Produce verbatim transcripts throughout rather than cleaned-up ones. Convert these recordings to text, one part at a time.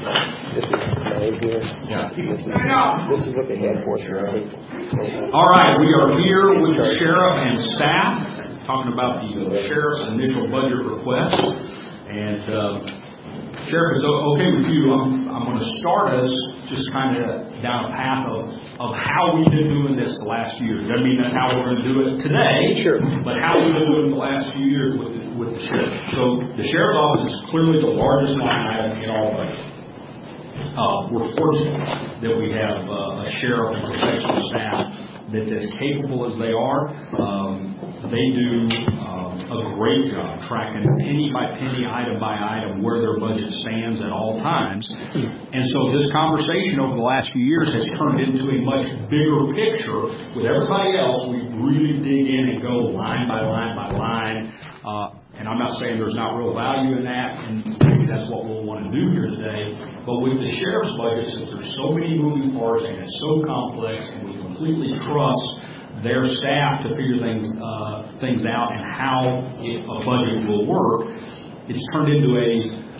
This is name here. Yeah. This is, this is what they had for us. All right, we are here with the sheriff and staff talking about the sheriff's initial budget request. And uh, Sheriff, it's okay with you. I'm, I'm going to start us just kind of down a path of, of how we've been doing this the last few years. Doesn't mean that's how we're going to do it today, sure. But how we've been doing it the last few years with the, with the sheriff. So the sheriff's office is clearly the largest line item in our budget. Uh, we're fortunate that we have uh, a sheriff and professional staff that's as capable as they are. Um, they do um, a great job tracking penny by penny, item by item, where their budget stands at all times. And so this conversation over the last few years has turned into a much bigger picture. With everybody else, we really dig in and go line by line by line. Uh, and I'm not saying there's not real value in that, and maybe that's what we'll want to do here today. But with the sheriff's budget, since there's so many moving parts and it's so complex, and we completely trust their staff to figure things uh, things out and how it, a budget will work, it's turned into a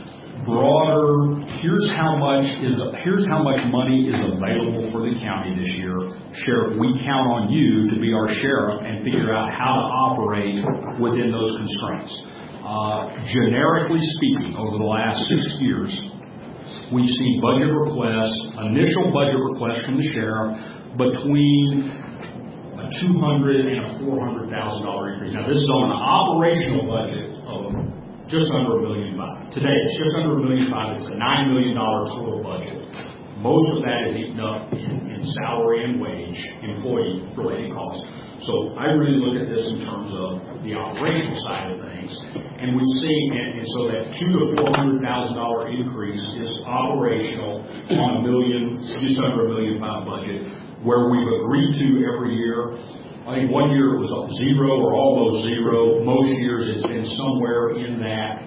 broader. Here's how much is here's how much money is available for the county this year. Sheriff, we count on you to be our sheriff and figure out how to operate within those constraints. Uh, generically speaking, over the last six years, we've seen budget requests, initial budget requests from the sheriff between a two hundred and a four hundred thousand dollar increase. Now, this is on an operational budget of just under a million five. Today, it's just under a million five. It's a nine million dollar total budget. Most of that is eaten up in, in salary and wage, employee-related costs. So I really look at this in terms of the operational side of things, and we've seen, and, and so that two to four hundred thousand dollar increase is operational on a million, just under a million five budget, where we've agreed to every year. I think one year it was up zero or almost zero. Most years it's been somewhere in that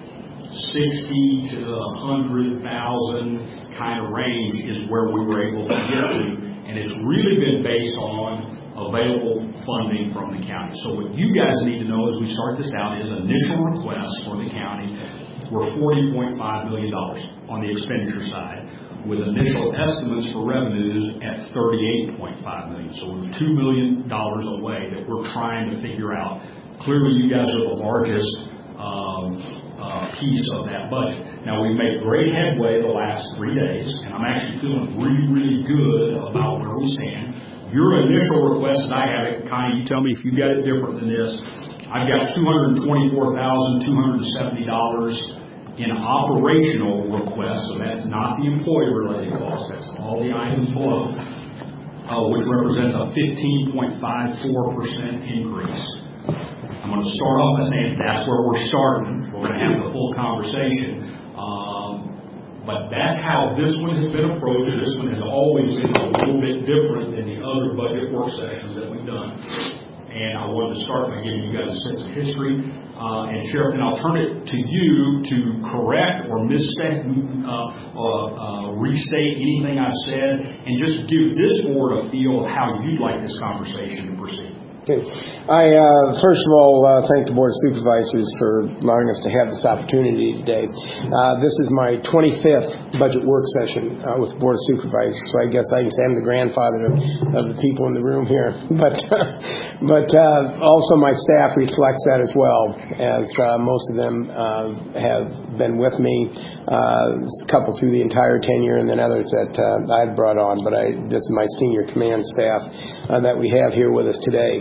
sixty to a hundred thousand kind of range is where we were able to get to, and it's really been based on available funding from the county. So what you guys need to know as we start this out is initial requests for the county were forty point five million dollars on the expenditure side, with initial estimates for revenues at thirty-eight point five million dollars. So we're two million dollars away that we're trying to figure out. Clearly, you guys are the largest um, uh, piece of that budget. Now, we've made great headway the last three days, and I'm actually feeling really, really good about where we stand. Your initial request, and I have it, Connie, you tell me if you got it different than this. I've got two hundred twenty-four thousand two hundred seventy dollars in operational requests, so that's not the employee-related costs, that's all the items below, uh, which represents a fifteen point five four percent increase. I'm going to start off by saying that's where we're starting. We're going to have the full conversation. Um, but that's how this one has been approached. This one has always been a little bit different than the other budget work sessions that we've done. And I wanted to start by giving you guys a sense of history. Uh, and Sheriff, and I'll turn it to you to correct or misstate, uh, uh, uh, restate anything I've said, and just give this board a feel of how you'd like this conversation to proceed. Okay. I, uh, first of all, uh, thank the Board of Supervisors for allowing us to have this opportunity today. Uh, this is my twenty-fifth budget work session uh, with the Board of Supervisors, so I guess I can say I'm the grandfather of, of the people in the room here. But but uh, also my staff reflects that as well, as uh, most of them uh, have been with me, uh, a couple through the entire tenure, and then others that uh, I've brought on. But I, this is my senior command staff uh, that we have here with us today.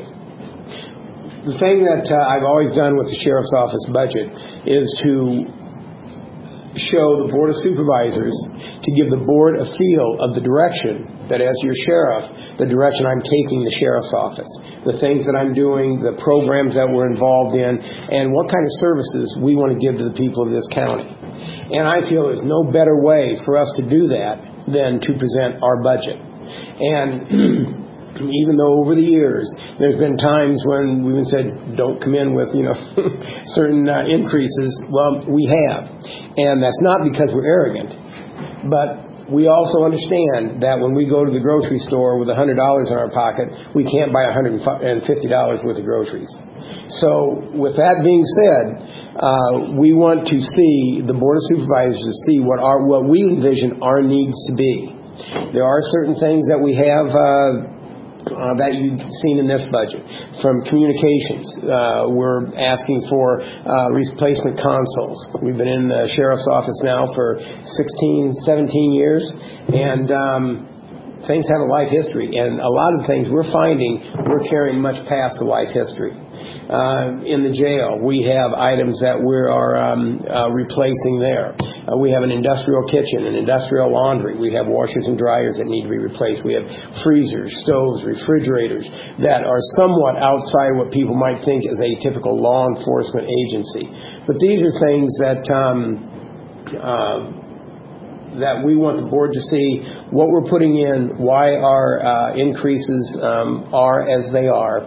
The thing that uh, I've always done with the Sheriff's Office budget is to show the Board of Supervisors, to give the Board a feel of the direction that as your sheriff, the direction I'm taking the Sheriff's Office, the things that I'm doing, the programs that we're involved in, and what kind of services we want to give to the people of this county. And I feel there's no better way for us to do that than to present our budget. And even though over the years there's been times when we've said don't come in with you know certain uh, increases, well, we have, and that's not because we're arrogant, but we also understand that when we go to the grocery store with one hundred dollars in our pocket, we can't buy one hundred fifty dollars worth of groceries. So with that being said, uh, we want to see the Board of Supervisors to see what our what we envision our needs to be. There are certain things that we have uh, Uh, that you've seen in this budget. From communications, uh, we're asking for uh, replacement consoles. We've been in the sheriff's office now for sixteen, seventeen years, and um, things have a life history. And a lot of the things we're finding, we're carrying much past the life history. Uh, in the jail, we have items that we are um, uh, replacing there. Uh, we have an industrial kitchen, an industrial laundry. We have washers and dryers that need to be replaced. We have freezers, stoves, refrigerators that are somewhat outside what people might think is a typical law enforcement agency. But these are things that um, uh, that we want the board to see what we're putting in, why our uh, increases um, are as they are,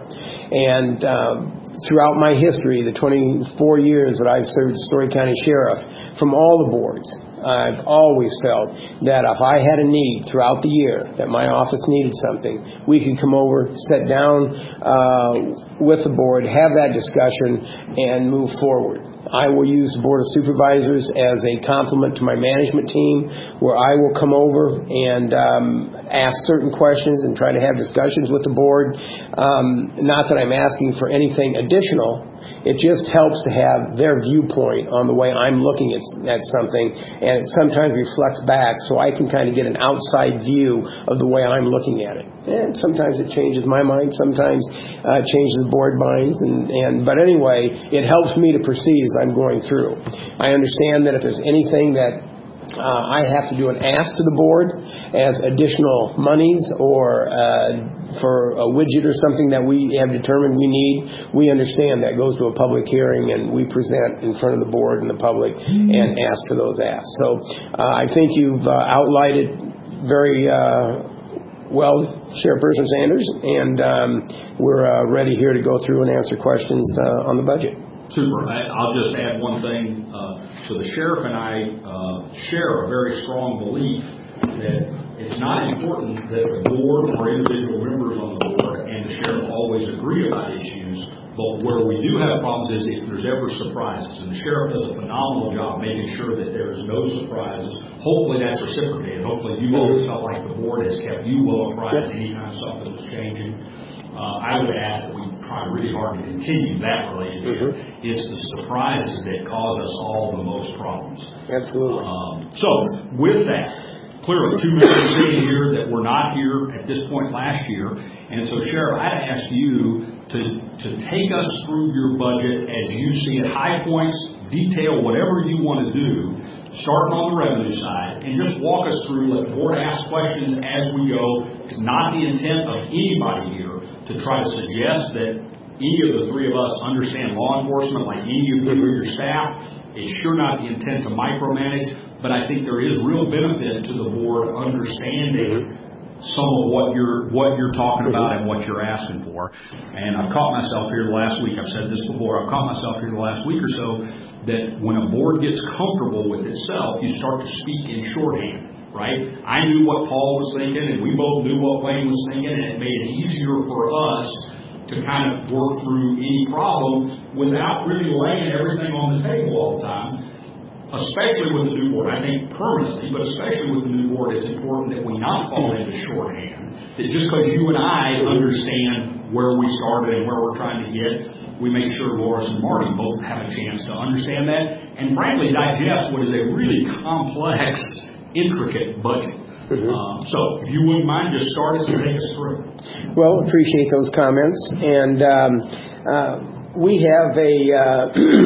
and um, throughout my history, the twenty-four years that I've served as Story County Sheriff, from all the boards, I've always felt that if I had a need throughout the year, that my office needed something, we could come over, sit down uh, with the board, have that discussion, and move forward. I will use the Board of Supervisors as a complement to my management team, where I will come over and um, ask certain questions and try to have discussions with the board. Um, not that I'm asking for anything additional. It just helps to have their viewpoint on the way I'm looking at, at something, and it sometimes reflects back so I can kind of get an outside view of the way I'm looking at it. And sometimes it changes my mind, sometimes uh, changes the board minds, and, and but anyway, it helps me to proceed as I'm going through. I understand that if there's anything that Uh, I have to do an ask to the board as additional monies or uh, for a widget or something that we have determined we need. We understand that goes to a public hearing, and we present in front of the board and the public and ask for those asks. So uh, I think you've uh, outlined it very uh, well, Chairperson Sanders, and um, we're uh, ready here to go through and answer questions uh, on the budget. Super. I, I'll just add one thing. Uh, so the sheriff and I uh, share a very strong belief that it's not important that the board or individual members on the board and the sheriff always agree about issues, but where we do have problems is if there's ever surprises. And the sheriff does a phenomenal job making sure that there's no surprises. Hopefully that's reciprocated. Hopefully you always felt like the board has kept you well apprised anytime something was changing. Uh, I would ask that we try really hard to continue that relationship. Mm-hmm. It's the surprises that cause us all the most problems. Absolutely. Um, so, with that, clearly two members sitting here that were not here at this point last year. And so, Sheriff, I'd ask you to, to take us through your budget as you see it, high points, detail whatever you want to do, starting on the revenue side, and just walk us through, let the board ask questions as we go. It's not the intent of anybody here to try to suggest that any of the three of us understand law enforcement like any of you or your staff. It's sure not the intent to micromanage, but I think there is real benefit to the board understanding some of what you're what you're talking about and what you're asking for. And I've caught myself here the last week, I've said this before, I've caught myself here the last week or so that when a board gets comfortable with itself, you start to speak in shorthand. Right? I knew what Paul was thinking, and we both knew what Wayne was thinking, and it made it easier for us to kind of work through any problem without really laying everything on the table all the time, especially with the new board. I think permanently, but especially with the new board, it's important that we not fall into shorthand. That just because you and I understand where we started and where we're trying to get, we make sure Loris and Marty both have a chance to understand that and frankly digest what is a really complex, intricate budget. Mm-hmm. Um, so, if you wouldn't mind, just start us and take us through. Well, appreciate those comments. And um, uh, we have a uh,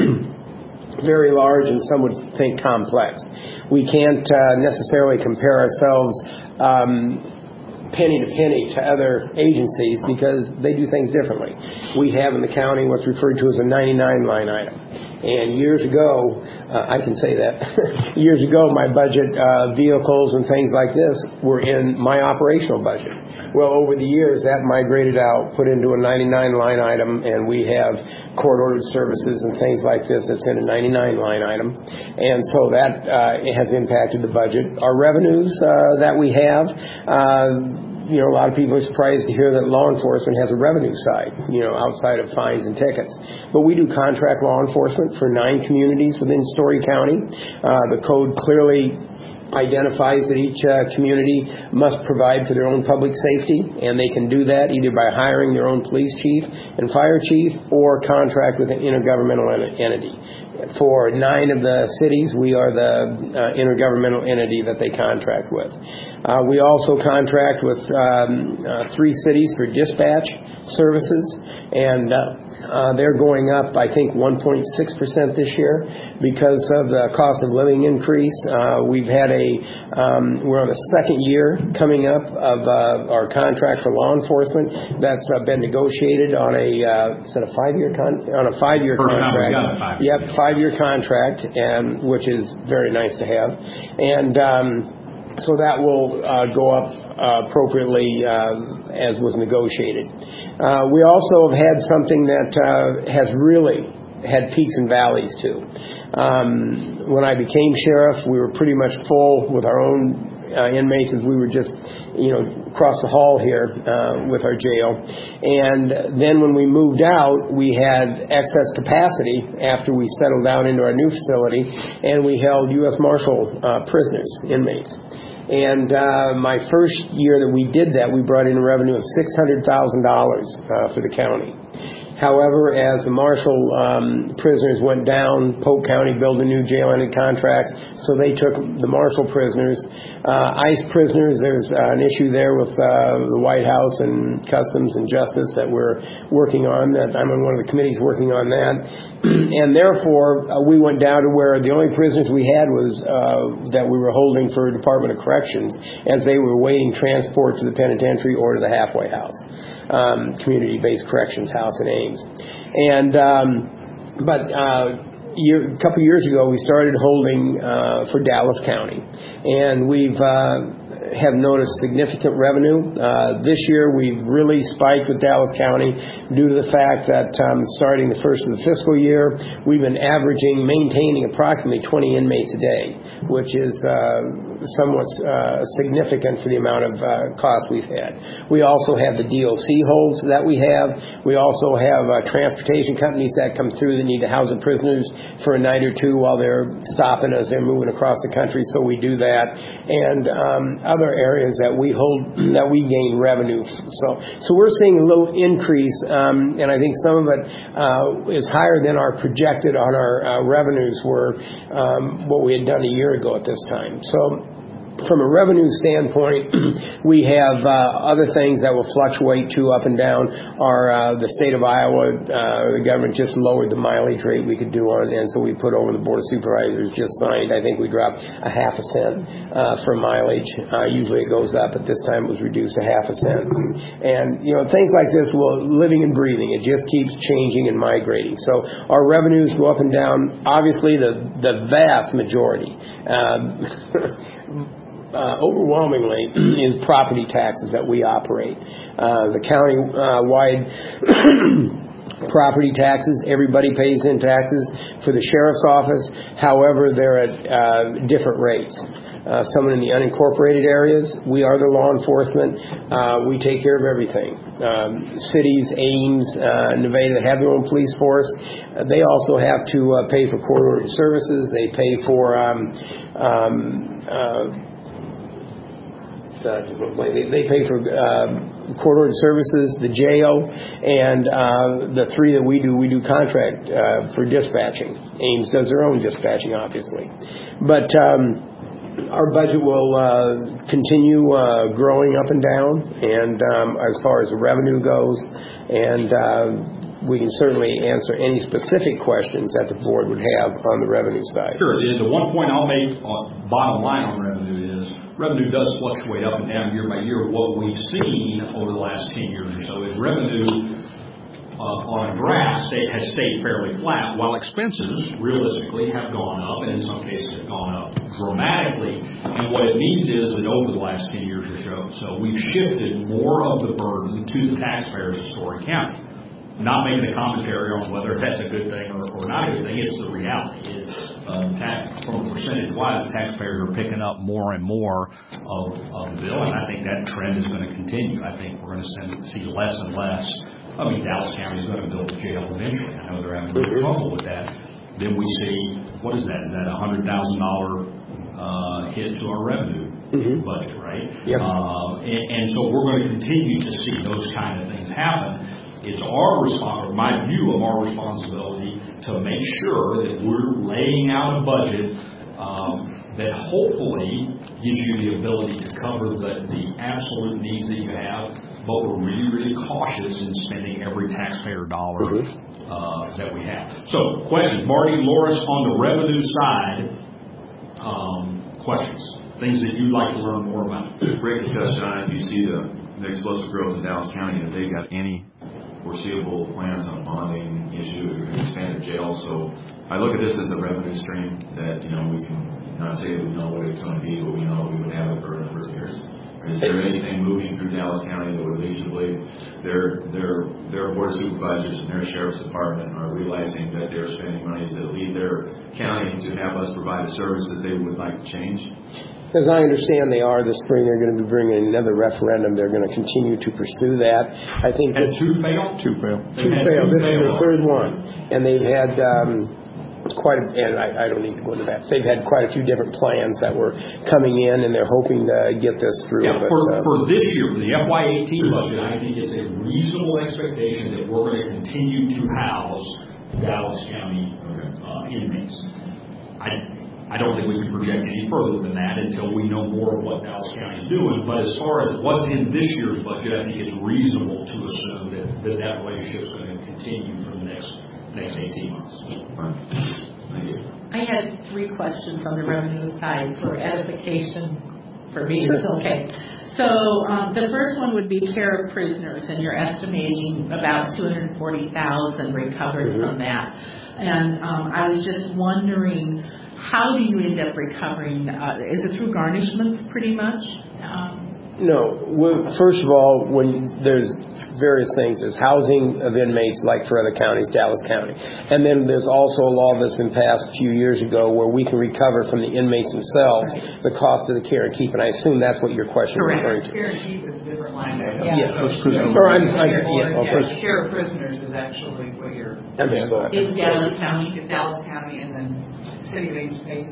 very large and some would think complex. We can't uh, necessarily compare ourselves um, penny to penny to other agencies because they do things differently. We have in the county what's referred to as a ninety-nine line item. And years ago, uh, I can say that, years ago my budget, uh, vehicles and things like this were in my operational budget. Well, over the years that migrated out, put into a ninety-nine line item, and we have court-ordered services and things like this that's in a ninety-nine line item. And so that uh, has impacted the budget. Our revenues uh, that we have, uh, you know, a lot of people are surprised to hear that law enforcement has a revenue side, you know, outside of fines and tickets. But we do contract law enforcement for nine communities within Story County. Uh, the code clearly identifies that each uh, community must provide for their own public safety, and they can do that either by hiring their own police chief and fire chief or contract with an intergovernmental entity. For nine of the cities, we are the uh, intergovernmental entity that they contract with. Uh, we also contract with um, uh, three cities for dispatch services, and uh, uh, they're going up, I think, one point six percent this year because of the cost of living increase. Uh, we've had a, um, we're on the second year coming up of uh, our contract for law enforcement that's uh, been negotiated on a, uh, is it a five-year con- on a five-year First contract? Time we got a five-year. Yep, five-year contract, and which is very nice to have. And um, so that will uh, go up uh, appropriately uh, as was negotiated. Uh, we also have had something that uh, has really had peaks and valleys too. Um, when I became sheriff, we were pretty much full with our own uh, inmates as we were just, you know, across the hall here uh, with our jail. And then when we moved out, we had excess capacity after we settled down into our new facility, and we held U S Marshal uh, prisoners, inmates. And uh, my first year that we did that, we brought in a revenue of six hundred thousand dollars uh, for the county. However, as the Marshal um, prisoners went down, Polk County built a new jail under contracts, so they took the Marshal prisoners. Uh, ICE prisoners, there's uh, an issue there with uh, the White House and Customs and Justice that we're working on. That I'm on one of the committees working on that. And therefore, uh, we went down to where the only prisoners we had was uh, that we were holding for Department of Corrections as they were waiting transport to the penitentiary or to the halfway house. Um, community-based corrections house in Ames. And, um, but uh, year, a couple years ago, we started holding uh, for Dallas County. And we've uh, have noticed significant revenue. Uh, this year, we've really spiked with Dallas County due to the fact that um, starting the first of the fiscal year, we've been averaging, maintaining approximately twenty inmates a day, which is uh, somewhat uh, significant for the amount of uh, cost we've had. We also have the D O C holds that we have. We also have uh, transportation companies that come through that need to house the prisoners for a night or two while they're stopping as they're moving across the country, so we do that. And um, other areas that we hold, that we gain revenue. So so we're seeing a little increase, um, and I think some of it uh, is higher than our projected on our uh, revenues were um, what we had done a year ago at this time. So from a revenue standpoint, we have uh, other things that will fluctuate too up and down. Our uh, the state of Iowa, uh, the government just lowered the mileage rate we could do on, and so we put over the Board of Supervisors just signed. I think we dropped a half a cent uh, for mileage. Uh, usually it goes up, but this time it was reduced a half a cent. And you know, things like this, well, living and breathing, it just keeps changing and migrating. So our revenues go up and down. Obviously, the the vast majority. Um, Uh, overwhelmingly is property taxes that we operate. Uh, the county-wide uh, property taxes, everybody pays in taxes for the sheriff's office. However, they're at uh, different rates. Uh, some in the unincorporated areas, we are the law enforcement. Uh, we take care of everything. Um, cities, Ames, uh, Nevada that have their own police force, uh, they also have to uh, pay for court-ordered services. They pay for um, um, uh, Uh, they, they pay for uh, court-ordered services, the jail, and uh, the three that we do, we do contract uh, for dispatching. Ames does their own dispatching, obviously. But um, our budget will uh, continue uh, growing up and down, and um, as far as the revenue goes, and uh, we can certainly answer any specific questions that the board would have on the revenue side. Sure. The one point I'll make on bottom line on revenue is revenue does fluctuate up and down year by year. What we've seen over the last ten years or so is revenue uh, on a graph stay, has stayed fairly flat, while expenses realistically have gone up, and in some cases have gone up dramatically. And what it means is that over the last ten years or so, so we've shifted more of the burden to the taxpayers of Story County. Not making a commentary on whether that's a good thing or, or not a good thing. It's the reality. It's uh, tax, from a percentage-wise, taxpayers are picking up more and more of, of the bill, and I think that trend is going to continue. I think we're going to see less and less. I mean, Dallas County is going to build a jail eventually. I know they're having real trouble with that. Then we see, what is that? Is that a one hundred thousand dollars uh, hit to our revenue mm-hmm. budget, right? Yep. Uh, and, and so we're going to continue to see those kind of things happen. It's our responsibility, my view of our responsibility, to make sure that we're laying out a budget um, that hopefully gives you the ability to cover the, the absolute needs that you have, but we're really, really cautious in spending every taxpayer dollar uh, that we have. So, questions. Marty, Loris, on the revenue side, um, questions, things that you'd like to learn more about. Rick touched on it. You see the, the explosive growth in Dallas County. If they got any foreseeable plans on a bonding issue, or expanded jail. So I look at this as a revenue stream that, you know, we can not say that we know what it's going to be, but we know we would have it for a number of years. Is there anything moving through Dallas County that would lead you to believe their their their board of supervisors and their sheriff's department are realizing that they're spending monies that lead their county to have us provide a service that they would like to change? As I understand, they are this spring. They're going to be bringing another referendum. They're going to continue to pursue that. I think and two failed. Two failed. Two failed. This is the third one, and they've had um, quite. A, and I, I don't need to go into that. They've had quite a few different plans that were coming in, and they're hoping to get this through. Yeah, but, for, uh, for this year, for the F Y eighteen budget, I think it's a reasonable expectation that we're going to continue to house Dallas County uh, inmates. I. I don't think we can project any further than that until we know more of what Dallas County is doing. But as far as what's in this year's budget, I think it's reasonable to assume that that, that relationship is going to continue for the next next eighteen months. Thank you. I had three questions on the revenue side for edification for me. Okay. So um, the first one would be care of prisoners, and you're estimating about two hundred forty thousand recovered mm-hmm. from that. And um, I was just wondering, how do you end up recovering? Uh, is it through garnishments pretty much? Um, no. Well, first of all, when there's various things, there's housing of inmates like for other counties, Dallas County. And then there's also a law that's been passed a few years ago where we can recover from the inmates themselves right. the cost of the care and keep. And I assume that's what your question is referring to. Care and keep is a different line item. Yeah. yeah. So, or I'm, I'm, yeah, yeah. yeah. Care of prisoners is actually what you're... I misspoke. It's Dallas County. It's Dallas County, and then City of Ames pays.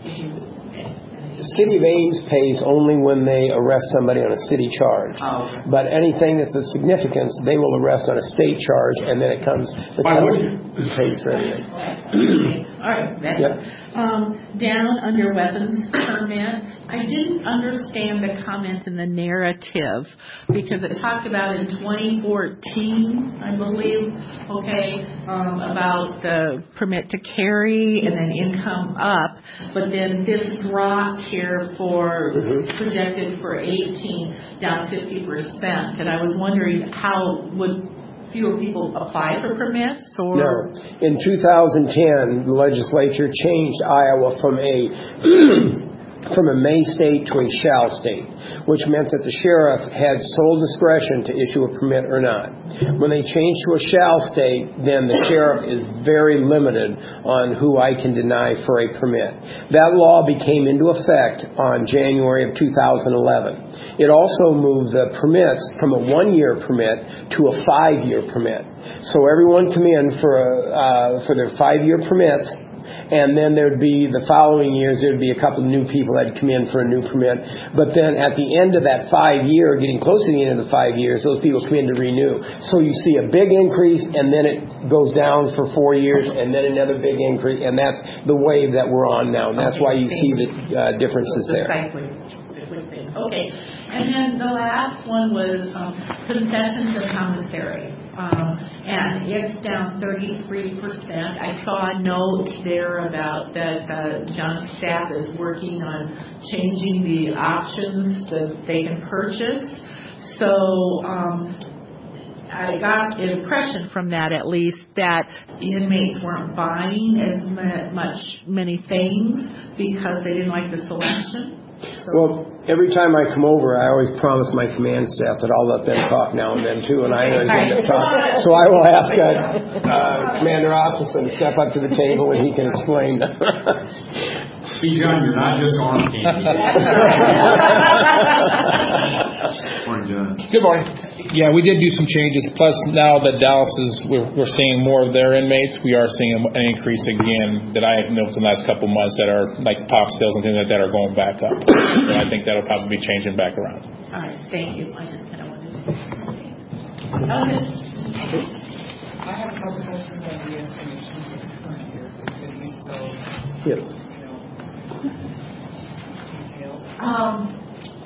The City of Ames pays only when they arrest somebody on a city charge. Oh, okay. But anything that's of significance, they will arrest on a state charge, and then it comes, the county pays for everything. All right. That's, yep. um, down under weapons permit, I didn't understand the comment in the narrative because it talked about in twenty fourteen, I believe, okay, um, about the permit to carry and then income up, but then this dropped here for mm-hmm. projected for eighteen down fifty percent, and I was wondering how would fewer people apply for permits? Or? No. In two thousand ten, the legislature changed Iowa from a from a may state to a shall state, which meant that the sheriff had sole discretion to issue a permit or not. When they changed to a shall state, then the sheriff is very limited on who I can deny for a permit. That law became into effect on January of two thousand eleven. It also moved the permits from a one-year permit to a five-year permit. So everyone come in for a, uh, for their five-year permits, and then there'd be the following years, there'd be a couple of new people that'd come in for a new permit. But then at the end of that five year, getting close to the end of the five years, those people come in to renew. So you see a big increase, and then it goes down for four years, and then another big increase, and that's the wave that we're on now. And that's okay, why you see the uh, differences there. Okay. And then the last one was um, concessions of commissary. Um, and it's down thirty-three percent. I saw a note there about that uh, John's staff is working on changing the options that they can purchase. So um, I got the impression from that, at least, that the inmates weren't buying as ma- much many things because they didn't like the selection. So. Well, every time I come over, I always promise my command staff that I'll let them talk now and then too, and I always end up talking. So I will ask uh, uh, Commander Osselson to step up to the table and he can explain. See, John, you're not just arm candy. Morning, John. Good morning. Yeah, we did do some changes. Plus, now that Dallas is, we're, we're seeing more of their inmates, we are seeing an increase again that I have noticed in the last couple of months that are like pop sales and things like that are going back up. So I think that'll probably be changing back around. All right, thank you. I just kind of wanted to. Okay. I have a couple questions on the estimation for the current year for city, so, Yes. you know, detail. Um,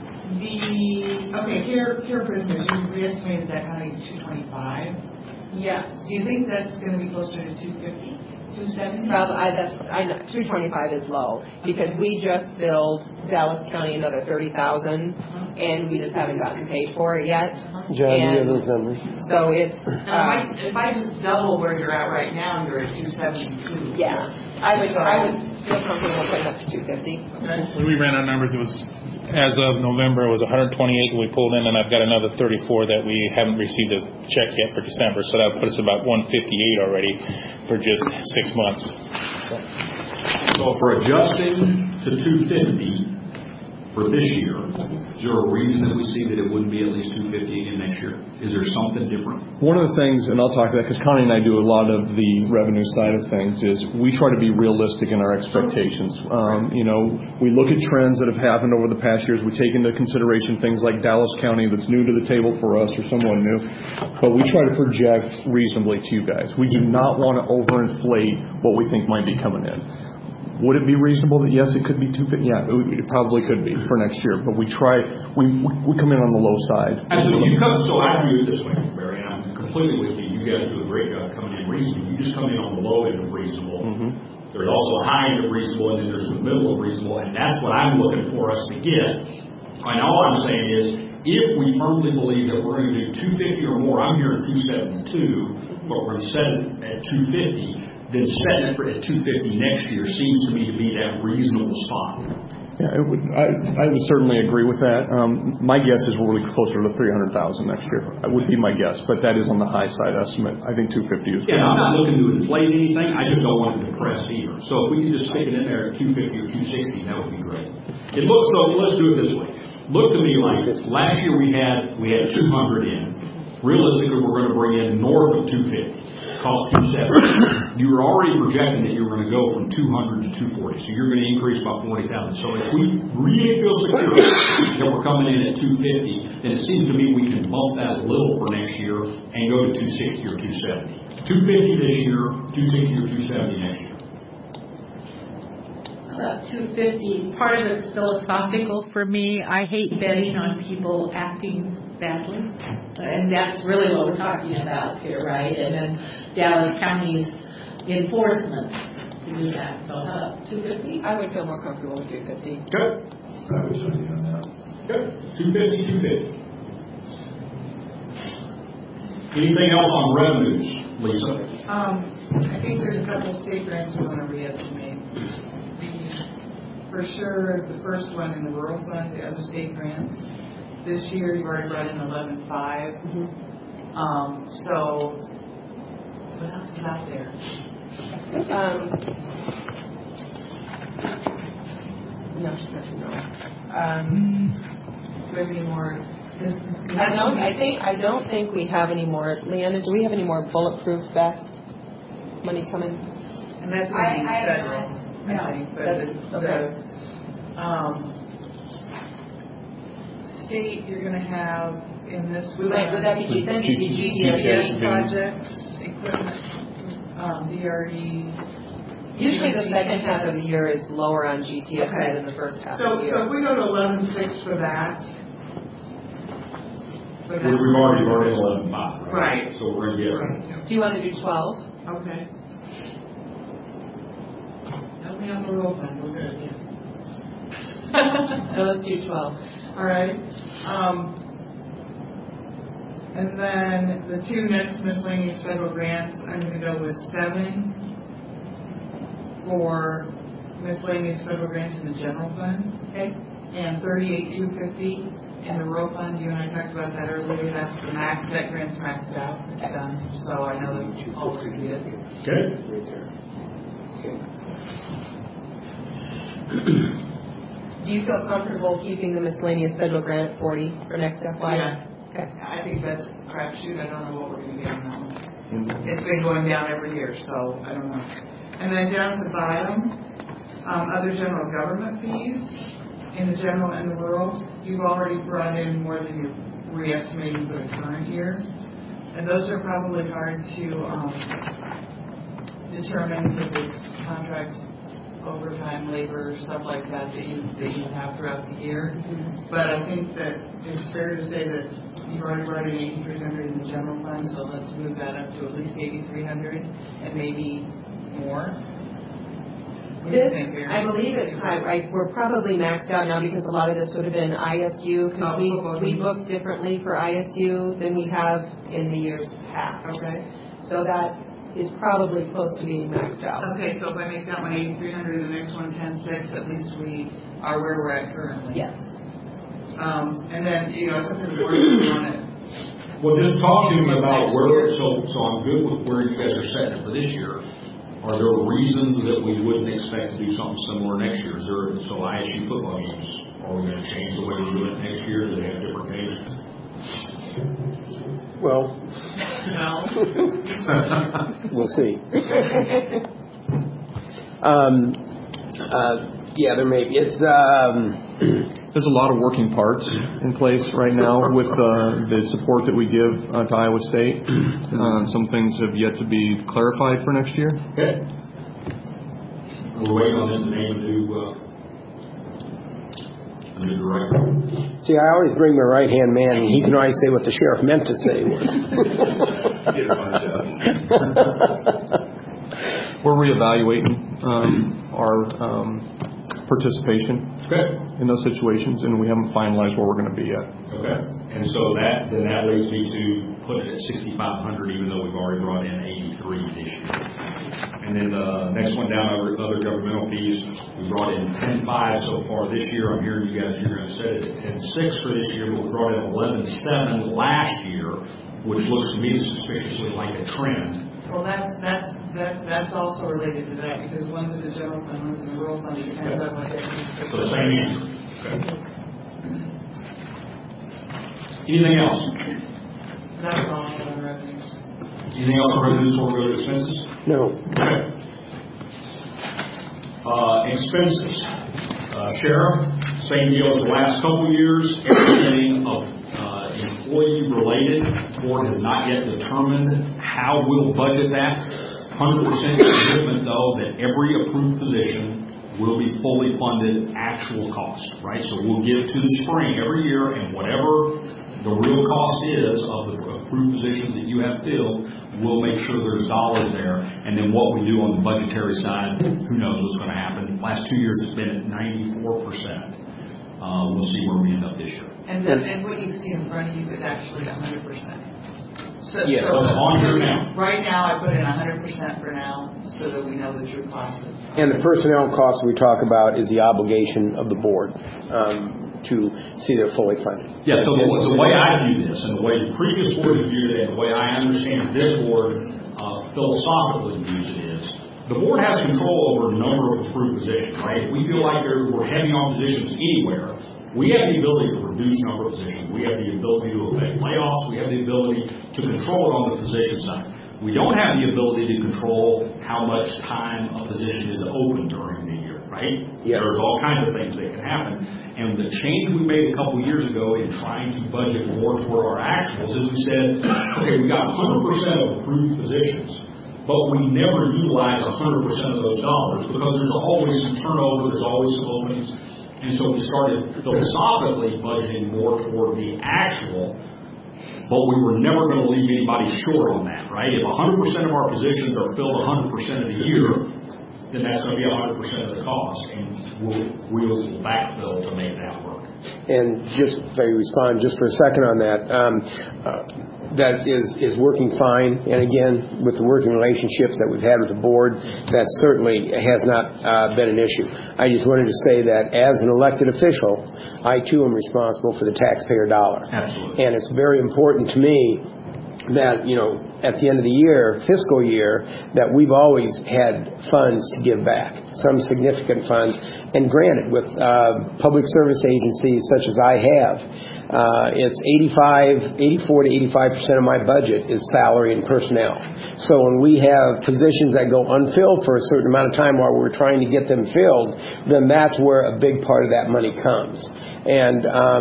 the, okay, care, care prisoners, you re-estimated that county to two twenty-five. Yeah. Do you think that's going to be closer to two fifty, two seventy? Probably, I, that's, I know, two twenty-five is low, because we just billed Dallas County another thirty thousand, and we just haven't gotten paid for it yet. John, do you have And those numbers? so it's, And uh, if I, if I just double where you're at right now, you're at two seventy-two. yeah, I would, I would feel comfortable putting up to two fifty. When we ran our numbers, it was, as of November, it was one hundred twenty-eight that we pulled in, and I've got another thirty-four that we haven't received a check yet for December, so that would put us about one fifty-eight already for just six months. So, So for adjusting to two fifty for this year, is there a reason that we see that it wouldn't be at least two fifty again next year? Is there something different? One of the things, and I'll talk to that because Connie and I do a lot of the revenue side of things, is we try to be realistic in our expectations. Um, you know, we look at trends that have happened over the past years. We take into consideration things like Dallas County that's new to the table for us or someone new. But we try to project reasonably to you guys. We do not want to overinflate what we think might be coming in. Would it be reasonable that, yes, it could be two fifty? Yeah, it probably could be for next year. But we try, we we come in on the low side. Absolutely. You come, so I view it this way, Barry, and I'm completely with you. You guys do a great job coming in reasonable. You just come in on the low end of reasonable. Mm-hmm. There's also a high end of reasonable, and then there's the middle of reasonable, and that's what I'm looking for us to get. And all I'm saying is, if we firmly believe that we're going to do two fifty or more, I'm here at two seventy-two, but we're going to set it at two fifty. Then setting it at two fifty next year seems to me to be that reasonable spot. Yeah, it would, I, I would certainly agree with that. Um, my guess is we're really closer to three hundred thousand next year. That would be my guess, but that is on the high side estimate. I think two fifty is good. Yeah, I'm not looking to inflate anything. I just don't want to depress either. So if we could just stick it in there at two fifty or two sixty, that would be great. It looks so. Let's do it this way. Look to me like last year we had we had two hundred in. Realistically, we're going to bring in north of two fifty. Call it two seventy. You were already projecting that you were going to go from two hundred to two forty, so you're going to increase by forty thousand. So if we really feel secure that we're coming in at two fifty, then it seems to me we can bump that a little for next year and go to two sixty or two seventy. two fifty this year, two sixty or two seventy next year. About two fifty. Part of it's philosophical for me. I hate betting on people acting badly, and that's really what we're talking about here, right? And then Dallas County's enforcement to do that. So how about two fifty? I would feel more comfortable with two fifty. Good. I would show you on that. Good. two fifty, two fifty. Anything else on revenues, Lisa? Um, I think there's a couple of state grants we want to re-estimate. The, for sure, the first one in the rural fund, the other state grants. This year, you've already brought in eleven five. Mm-hmm. Um, so, what else is out there? Um, no, she's not no. Um, do we have any more? I don't. I think. I don't think we have any more. Leanna, do we have any more bulletproof vest money coming? And that's going to be I, I, federal, I, no, I think. But that's, the, okay. the um, state you're going to have in this. Would that, would that be G T S projects, equipment, um, D R E? Usually the second half of the year is lower on G T S okay. than the first half so, of the year. So if we go to eleven six for that. For that We've already already eleven five, right? Right. So we're going to get right. Do you want to do twelve? Okay. Help me on the roll then. We're good. Yeah. No, let's do twelve. All right. Um, And then the two next miscellaneous federal grants, I'm going to go with seven for miscellaneous federal grants in the general fund. Okay. And thirty-eight two fifty in the rural fund. You and I talked about that earlier. That's the max. That grant's maxed out. It's done. So I know that all should be it. Good. Do you feel comfortable keeping the miscellaneous federal grant at forty for next F Y? Yeah. Okay. I think that's a crapshoot. I don't know what we're going to get on that one. It's been going down every year, so I don't know. And then down at the bottom, um, other general government fees in the general and the rural, you've already brought in more than you're re-estimating for the current year. And those are probably hard to um, determine because it's contracts, overtime, labor, stuff like that that you, that you have throughout the year. But I think that it's fair to say that you've already brought in eighty-three hundred in the general fund, so let's move that up to at least eighty-three hundred and maybe more. What do you This, think, Erin? I believe it's high, right, we're probably maxed out now because a lot of this would have been I S U, because Oh, we, football we games. book differently for I S U than we have in the years past. Okay. So that is probably close to being maxed out. Okay, so if I make that one eighty-three hundred and the next one ten six, at least we are where we're at currently. Yes. Um, and then, you know, something more on it. Well, just talk to me about where, so, so I'm good with where you guys are setting it for this year. Are there reasons that we wouldn't expect to do something similar next year? Is there, so I S U football games, are we going to change the way we do it next year? Do they have different days? Well, No. we'll see. um, uh, yeah, there may be. It's um, There's a lot of working parts in place right now with uh, the support that we give uh, to Iowa State. Uh, some things have yet to be clarified for next year. Okay. We're waiting on them to name a new, uh, a new director. see, I always bring my right hand man, and he can always say what the sheriff meant to say was. We're reevaluating um, our um, participation Okay. in those situations, and we haven't finalized where we're going to be yet. Okay. And so that, then that leads me to put it at sixty-five hundred, even though we've already brought in eighty-three this year. And then the next one down, over other governmental fees, we brought in ten five so far this year. I'm hearing you guys, you're going to set it at ten six for this year, but we brought in eleven seven last year, which looks to me suspiciously like a trend. Well, that's, that's, that, that's also related to that because one's in the general fund, one's in the rural fund. It depends on what they So same answer. Okay. Anything else? That's all on revenues. Anything else on revenues before we go to expenses? No. Okay. Uh, expenses. Uh, Sheriff, same deal as the last couple of years. Everything of uh, employee-related. Board has not yet determined how we'll budget that. one hundred percent commitment, though, that every approved position will be fully funded actual cost, right? So we'll get to the spring every year, and whatever the real cost is of the approved position that you have filled, we'll make sure there's dollars there. And then what we do on the budgetary side, who knows what's going to happen. Last two years it's been at ninety-four percent. Uh, we'll see where we end up this year. And, the, and what you see in front of you is actually one hundred percent. So, Yeah, so it's on here now. Right now, I put in one hundred percent for now, so that we know the true cost of. And the personnel costs we talk about is the obligation of the board um, to see they're fully funded. Yeah, so the, the way I view this, and the way the previous board viewed it, and the way I understand this board uh, philosophically views it is, the board has control over a number of approved positions, right? If we feel like there, we're heavy on positions anywhere, we have the ability to reduce number of positions. We have the ability to affect layoffs. We have the ability to control it on the position side. We don't have the ability to control how much time a position is open during the year, right? Yes. There's all kinds of things that can happen. And the change we made a couple years ago in trying to budget more toward our actuals is we said, okay, we got one hundred percent of approved positions, but we never utilize one hundred percent of those dollars because there's always some turnover, there's always some openings. And so we started philosophically budgeting more toward the actual, but we were never going to leave anybody short on that, right? If one hundred percent of our positions are filled one hundred percent of the year, then that's going to be one hundred percent of the cost, and we'll, wheels will backfill to make that work. And just if I respond just for a second on that, um, uh, that is, is working fine. And again, with the working relationships that we've had with the board, that certainly has not uh, been an issue. I just wanted to say that as an elected official, I too am responsible for the taxpayer dollar. Absolutely. And it's very important to me that, you know, at the end of the year, fiscal year, that we've always had funds to give back, some significant funds. And granted, with uh, public service agencies such as I have, uh, it's eighty-five, eighty-four to eighty-five percent of my budget is salary and personnel. So when we have positions that go unfilled for a certain amount of time while we're trying to get them filled, then that's where a big part of that money comes. And um,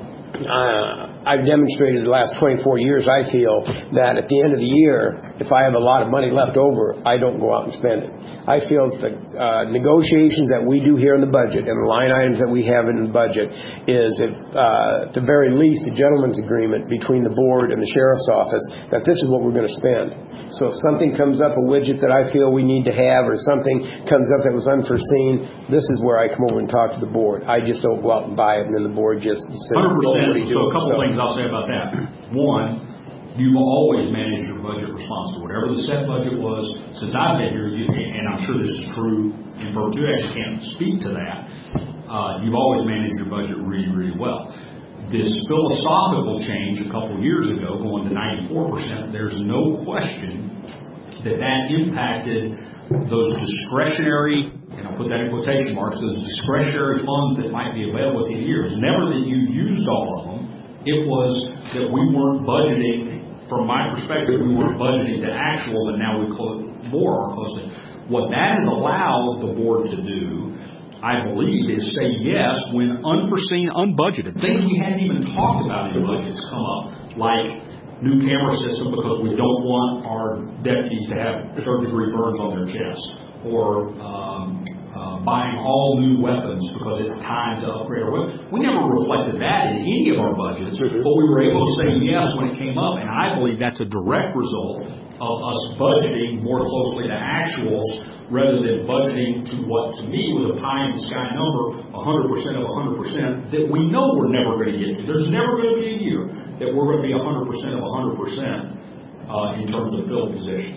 uh, I've demonstrated the last twenty-four years, I feel, that at the end of the year, if I have a lot of money left over, I don't go out and spend it. I feel that the uh, negotiations that we do here in the budget and the line items that we have in the budget is, if, uh, at the very least, a gentleman's agreement between the board and the sheriff's office that this is what we're going to spend. So if something comes up, a widget that I feel we need to have, or something comes up that was unforeseen, this is where I come over and talk to the board. I just don't go out and buy it, and then the board just says, one hundred percent. What are you doing? So a couple So, things I'll say about that. One, you've always managed your budget responsibly. Whatever the set budget was since I've been here, you, and I'm sure this is true in perpetuity, I just can't speak to that. Uh, you've always managed your budget really, really well. This philosophical change a couple years ago, going to ninety-four percent, there's no question that that impacted those discretionary, and I'll put that in quotation marks, those discretionary funds that might be available at the end of the year. It's never that you used all of them. It was that we weren't budgeting, from my perspective, we weren't budgeting to actuals, and now we close, more are closing. What that has allowed the board to do, I believe, is say yes when unforeseen, unbudgeted things we hadn't even talked about in budgets come up, like new camera system because we don't want our deputies to have third-degree burns on their chest, or um, uh, buying all new weapons because it's time to upgrade our weapons. We never reflected that in any of our budgets, but we were able to say yes when it came up, and I believe that's a direct result of us budgeting more closely to actuals rather than budgeting to what, to me, was a pie-in-the-sky number, one hundred percent of one hundred percent, that we know we're never going to get to. There's never going to be a year that we're going to be one hundred percent of one hundred percent uh, in terms of filled positions.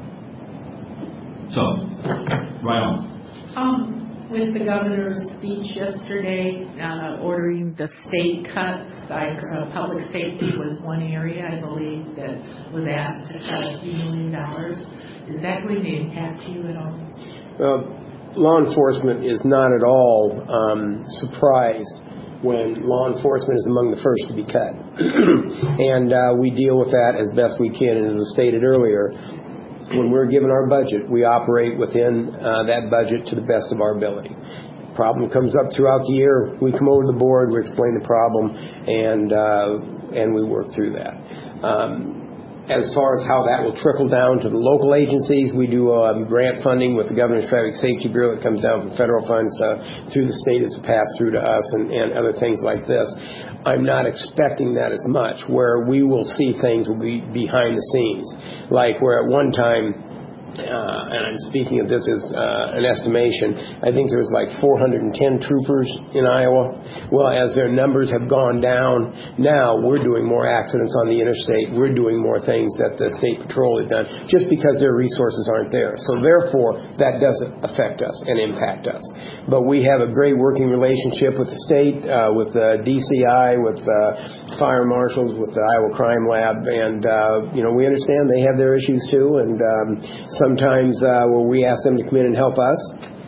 So, right on. Um, with the governor's speech yesterday, uh, ordering the state cuts, I, uh, public safety was one area, I believe, that was asked to cut a few million dollars. Is that going to impact you at all? Well, law enforcement is not at all um, surprised when law enforcement is among the first to be cut. And uh, we deal with that as best we can. And as was stated earlier, when we're given our budget, we operate within uh, that budget to the best of our ability. Problem comes up throughout the year, we come over to the board, we explain the problem, and uh, and we work through that. Um, As far as how that will trickle down to the local agencies, we do um, grant funding with the Governor's Traffic Safety Bureau. It comes down from federal funds uh, through the state as a pass-through to us, and, and other things like this. I'm not expecting that as much. Where we will see things will be behind the scenes. Like where at one time, Uh, and I'm speaking of this as uh, an estimation, I think there was like four hundred ten troopers in Iowa. Well, as their numbers have gone down, now we're doing more accidents on the interstate. We're doing more things that the State Patrol has done just because their resources aren't there. So therefore, that doesn't affect us and impact us. But we have a great working relationship with the state, uh, with the D C I, with uh, fire marshals, with the Iowa Crime Lab, and uh, you know, we understand they have their issues too, and um, sometimes uh, where we ask them to come in and help us,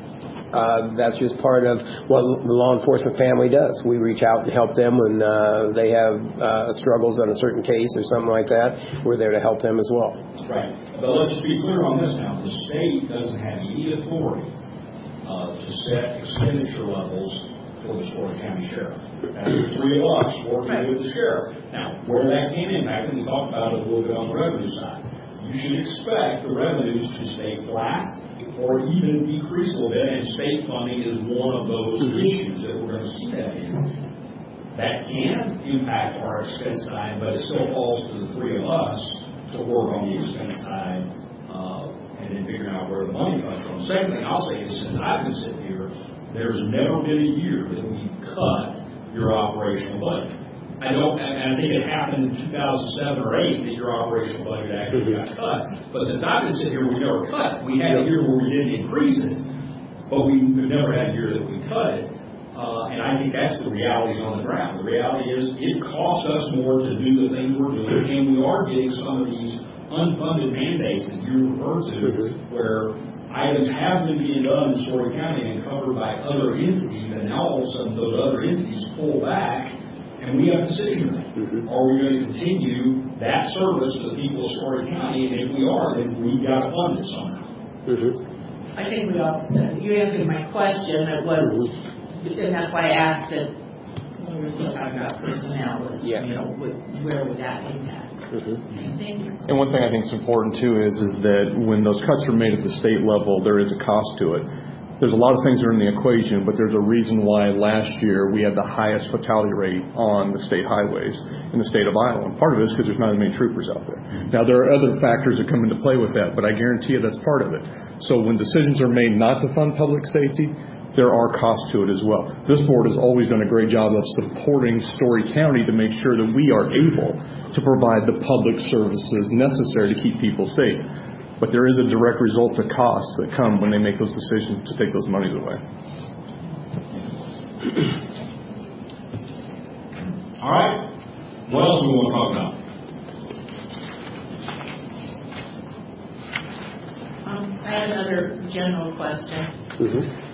uh, that's just part of what the law enforcement family does. We reach out and help them when uh, they have uh, struggles on a certain case or something like that. We're there to help them as well. Right. But let's just be clear on this now. The state doesn't have any authority uh, to set expenditure levels for the Florida County Sheriff. That's the three of us working with the sheriff. Now, where that can impact, and we talked about it a little bit on the revenue side, you should expect the revenues to stay flat or even decrease a little bit, and state funding is one of those issues that we're going to see that in. That can impact our expense side, but it still falls to the three of us to work on the expense side uh, and then figuring out where the money comes from. Second thing I'll say is, since I've been sitting here, there's never been a year that we've cut your operational budget. I don't, and I think it happened in two thousand seven or eight that your operational budget actually got cut. But since I've been sitting here, we never cut. We had a year where we didn't increase it, but we, we've never had a year that we cut it. Uh, and I think that's the realities on the ground. The reality is it costs us more to do the things we're doing, and we are getting some of these unfunded mandates that you referred to, mm-hmm. where items have been being done in Story County and covered by other entities, and now all of a sudden those other entities pull back, and we have a decision to make. Mm-hmm. Are we going to continue that service to the people of Story County? And if we are, then we've got to fund it somehow. Mm-hmm. I think we all, you answered my question. It was, mm-hmm. and that's why I asked it when we were still talking about personnel, was, yeah. you know, where would that impact? Mm-hmm. Thank you. And one thing I think is important too is is that when those cuts are made at the state level, there is a cost to it. There's a lot of things that are in the equation, but there's a reason why last year we had the highest fatality rate on the state highways in the state of Iowa. And part of it is because there's not as many troopers out there. Now, there are other factors that come into play with that, but I guarantee you that's part of it. So when decisions are made not to fund public safety, there are costs to it as well. This board has always done a great job of supporting Story County to make sure that we are able to provide the public services necessary to keep people safe. But there is a direct result to costs that come when they make those decisions to take those monies away. All right. What else do we want to talk about? Um, I have another general question. Mm-hmm.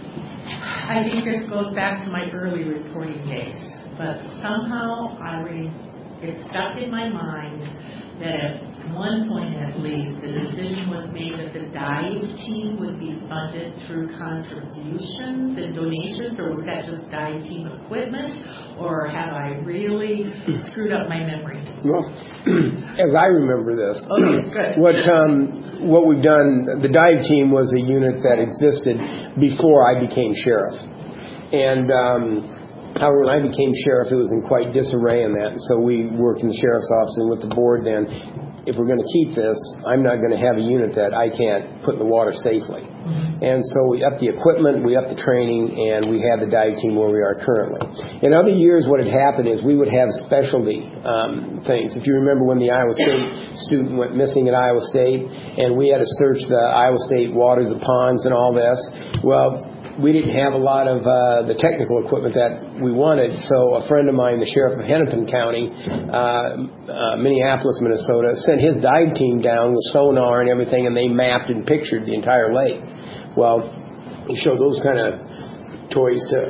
I think this goes back to my early reporting days, but somehow I re- it's stuck in my mind that at one point at least the decision was made that the dive team would be funded through contributions and donations, or was that just dive team equipment, or have I really screwed up my memory? Well, as I remember this, okay, good. what um, what we've done, the dive team was a unit that existed before I became sheriff, and um, however, when I became sheriff, it was in quite disarray in that. So we worked in the sheriff's office and with the board then, if we're going to keep this, I'm not going to have a unit that I can't put in the water safely. Mm-hmm. And so we upped the equipment, we upped the training, and we had the dive team where we are currently. In other years, what had happened is we would have specialty um, things. If you remember when the Iowa State student went missing at Iowa State, and we had to search the Iowa State waters, the ponds, and all this, well, we didn't have a lot of uh, the technical equipment that we wanted, so a friend of mine, the sheriff of Hennepin County, uh, uh, Minneapolis, Minnesota, sent his dive team down with sonar and everything, and they mapped and pictured the entire lake. Well, he showed those kind of toys to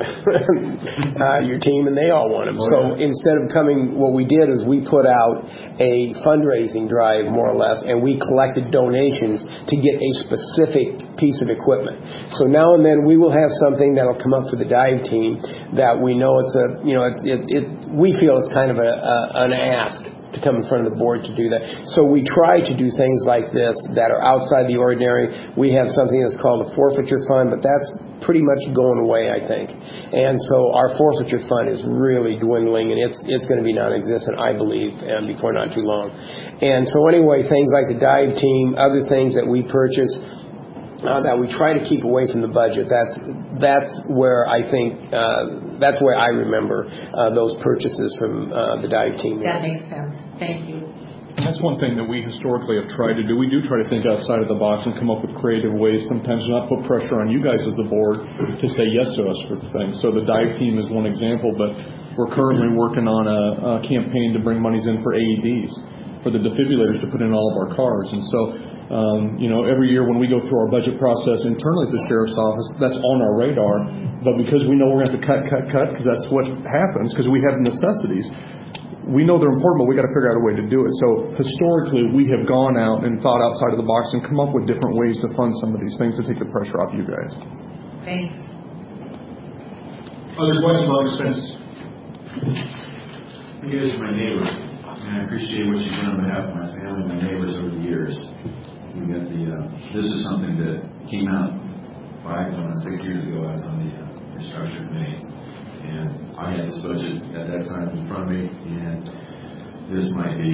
uh, your team, and they all want them. So instead of coming, what we did is we put out a fundraising drive, more or less, and we collected donations to get a specific piece of equipment. So now and then we will have something that will come up for the dive team that we know it's a, you know, it, it, it we feel it's kind of a, a an ask to come in front of the board to do that. So we try to do things like this that are outside the ordinary. We have something that's called a forfeiture fund, but that's pretty much going away, I think. And so our forfeiture fund is really dwindling, and it's it's going to be non-existent, I believe, and before not too long. And so anyway, things like the dive team, other things that we purchase, Uh, that we try to keep away from the budget. That's that's where I think uh, that's where I remember uh, those purchases from uh, the dive team. That makes sense. Thank you. And that's one thing that we historically have tried to do. We do try to think outside of the box and come up with creative ways sometimes to not put pressure on you guys as the board to say yes to us for things. So the dive team is one example, but we're currently working on a, a campaign to bring monies in for A E Ds, for the defibrillators to put in all of our cars. And so Um, you know, every year when we go through our budget process internally at the sheriff's office, that's on our radar. But because we know we're going to have to cut, cut, cut, because that's what happens, because we have necessities, we know they're important, but we got to figure out a way to do it. So historically, we have gone out and thought outside of the box and come up with different ways to fund some of these things to take the pressure off you guys. Thanks. Other questions about expenses? You guys are my neighbor, and I appreciate what you've done on behalf of my family and my neighbors over the years. We got the, uh, this is something that came out five, uh, six years ago. I was on the uh, restructure committee, and I had this budget at that time in front of me, and this might be.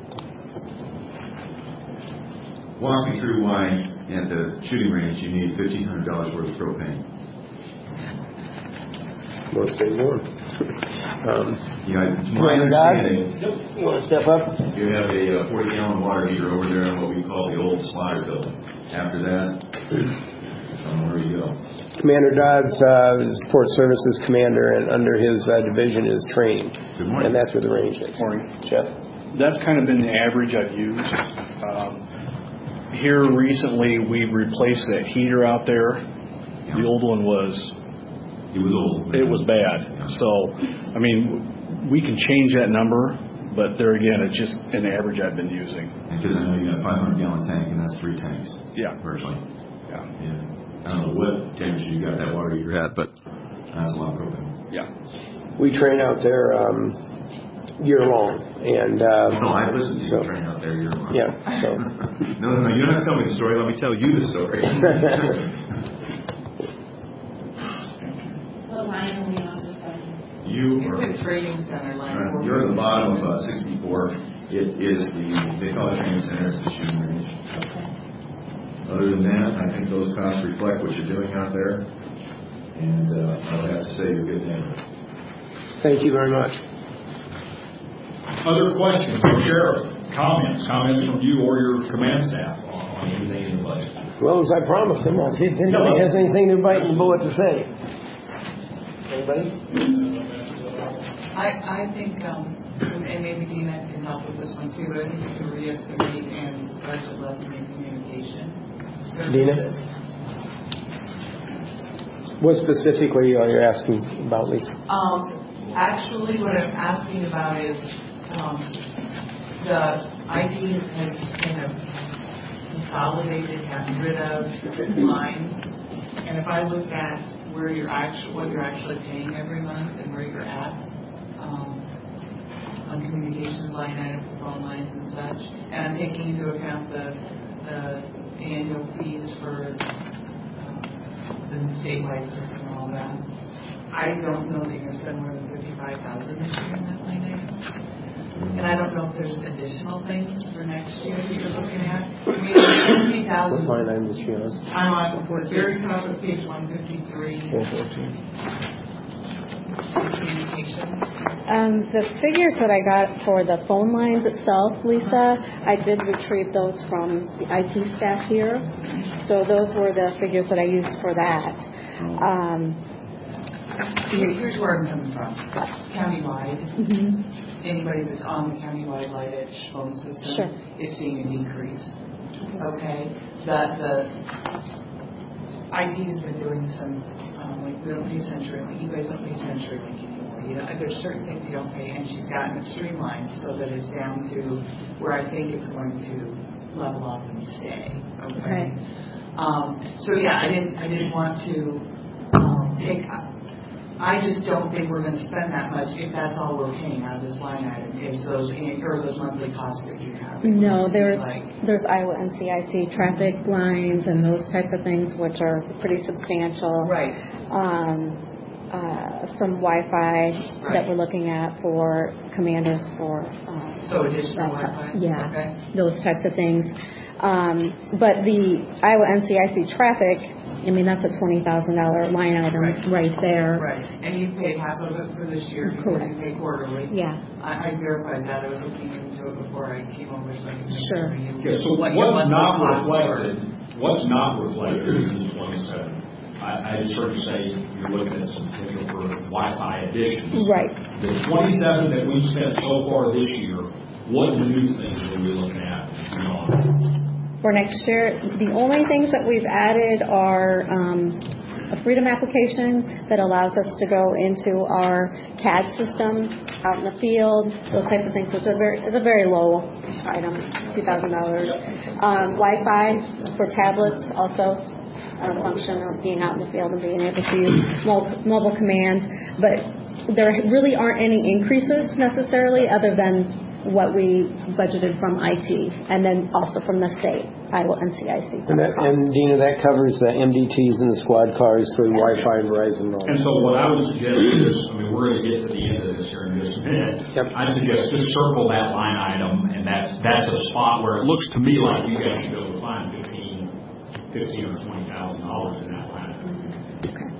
Walk me through why at the shooting range you need fifteen hundred dollars worth of propane. Want to say more? Um, Yeah, my Commander Dodd, understanding, you want to step up? you have a forty gallon water heater over there in what we call the old spotter building. After that, I don't know where you go. Commander Dodd's uh, is Port Services Commander, and under his uh, division is training. Good morning. And that's where the range is. Morning. Jeff? That's kind of been the average I've used. Um, here recently, we've replaced that heater out there. The old one was, It was old. it was bad. So, I mean, we can change that number, but there again, it's just an average I've been using. Because I know you got a five hundred gallon tank, and that's three tanks. Yeah. Virtually. Yeah. Yeah. I don't know what temperature you got that water heater at, but that's a lot of propane. Yeah. We train out there um, year long, and uh, No, I listened to so, you train out there year long. Yeah, so. no, no, no, you don't have to tell me the story. Let me tell you the story. What line are we on this one? You It's are, a training center, like. uh, you're at the bottom of uh, sixty-four. It is the, they call it training center, it's the shooting range. Okay. Other than that, I think those costs reflect what you're doing out there. And uh, I would have to say you're good neighbor. Thank you very much. Other questions from Sheriff? Comments? Comments from you or your command staff on, on anything in the budget? Well, as I promised him, I'll see if anybody has anything to bite in the bullet to say. Anybody? I, I think, um, and maybe Dina can help with this one too, but I think you can re-estimate and budget lessening communication services. What specifically are you asking about, Lisa? Um, actually, what I'm asking about is um, the I T has kind of consolidated, gotten rid of lines, and if I look at where you're actually, what you're actually paying every month and where you're at um, on communications line items, phone lines and such, and I'm taking into account the, the annual fees for um, the statewide system and all that. I don't know that you're going to spend more than fifty-five thousand dollars this year in that line item. And I don't know if there's additional things for next year that you're looking at. I mean, fifty thousand. What line item is she on? I'm on the very top of page one fifty-three. four fourteen. Communications. Um, the figures that I got for the phone lines itself, Lisa, I did retrieve those from the I T staff here. So those were the figures that I used for that. Um, Here- Here's where I'm coming from. Countywide, mhm. anybody that's on the countywide Light Edge phone system Sure. is seeing a decrease. Okay? The, the I T has been doing some, um, like, we don't pay CenturyLink. You guys don't pay CenturyLink anymore. You know, there's certain things you don't pay, and she's gotten it streamlined so that it's down to where I think it's going to level off and stay. Okay? Okay. Um, so yeah, I didn't, I didn't want to um, take. I just don't think we're going to spend that much if that's all we're paying out of this line item is those or those monthly costs that you have. No, there's like, there's Iowa N C I C traffic lines and those types of things, which are pretty substantial. right. Um, uh, some Wi-Fi Right. that we're looking at for commanders for. Uh, So additional laptops. Wi-Fi? Yeah, Okay. those types of things. Um, but the Iowa N C I C traffic, I mean, that's a twenty thousand dollars line item Right. right there. Right. And you paid half of it for this year because Correct. you pay quarterly. Yeah. I, I verified that. I was looking into it before I came over, so I could make Sure. you Okay, so what your what's monthly not costs were. reflected, what's not reflected in the twenty-seven? I, I'd sort of say you're looking at some potential for Wi-Fi additions. Right. The twenty-seven that we've spent so far this year, what new things are we looking at beyond? For next year, the only things that we've added are um, a Freedom application that allows us to go into our C A D system out in the field, those types of things, which is a very, is a very low item, two thousand dollars. Um, Wi-Fi for tablets also. A function of being out in the field and being able to use mobile, mobile commands, but there really aren't any increases necessarily other than what we budgeted from I T and then also from the state, Iowa N C I C. And, that, and Dina, that covers the M D Ts and the squad cars for the Wi-Fi and Verizon. And so what I would suggest is, I mean, we're going to get to the end of this here in just a minute. Yep. I'd suggest just circle that line item, and that's that's a spot where it looks to me like you guys should be able to find fifteen, fifteen or twenty thousand dollars in that line item. Okay. So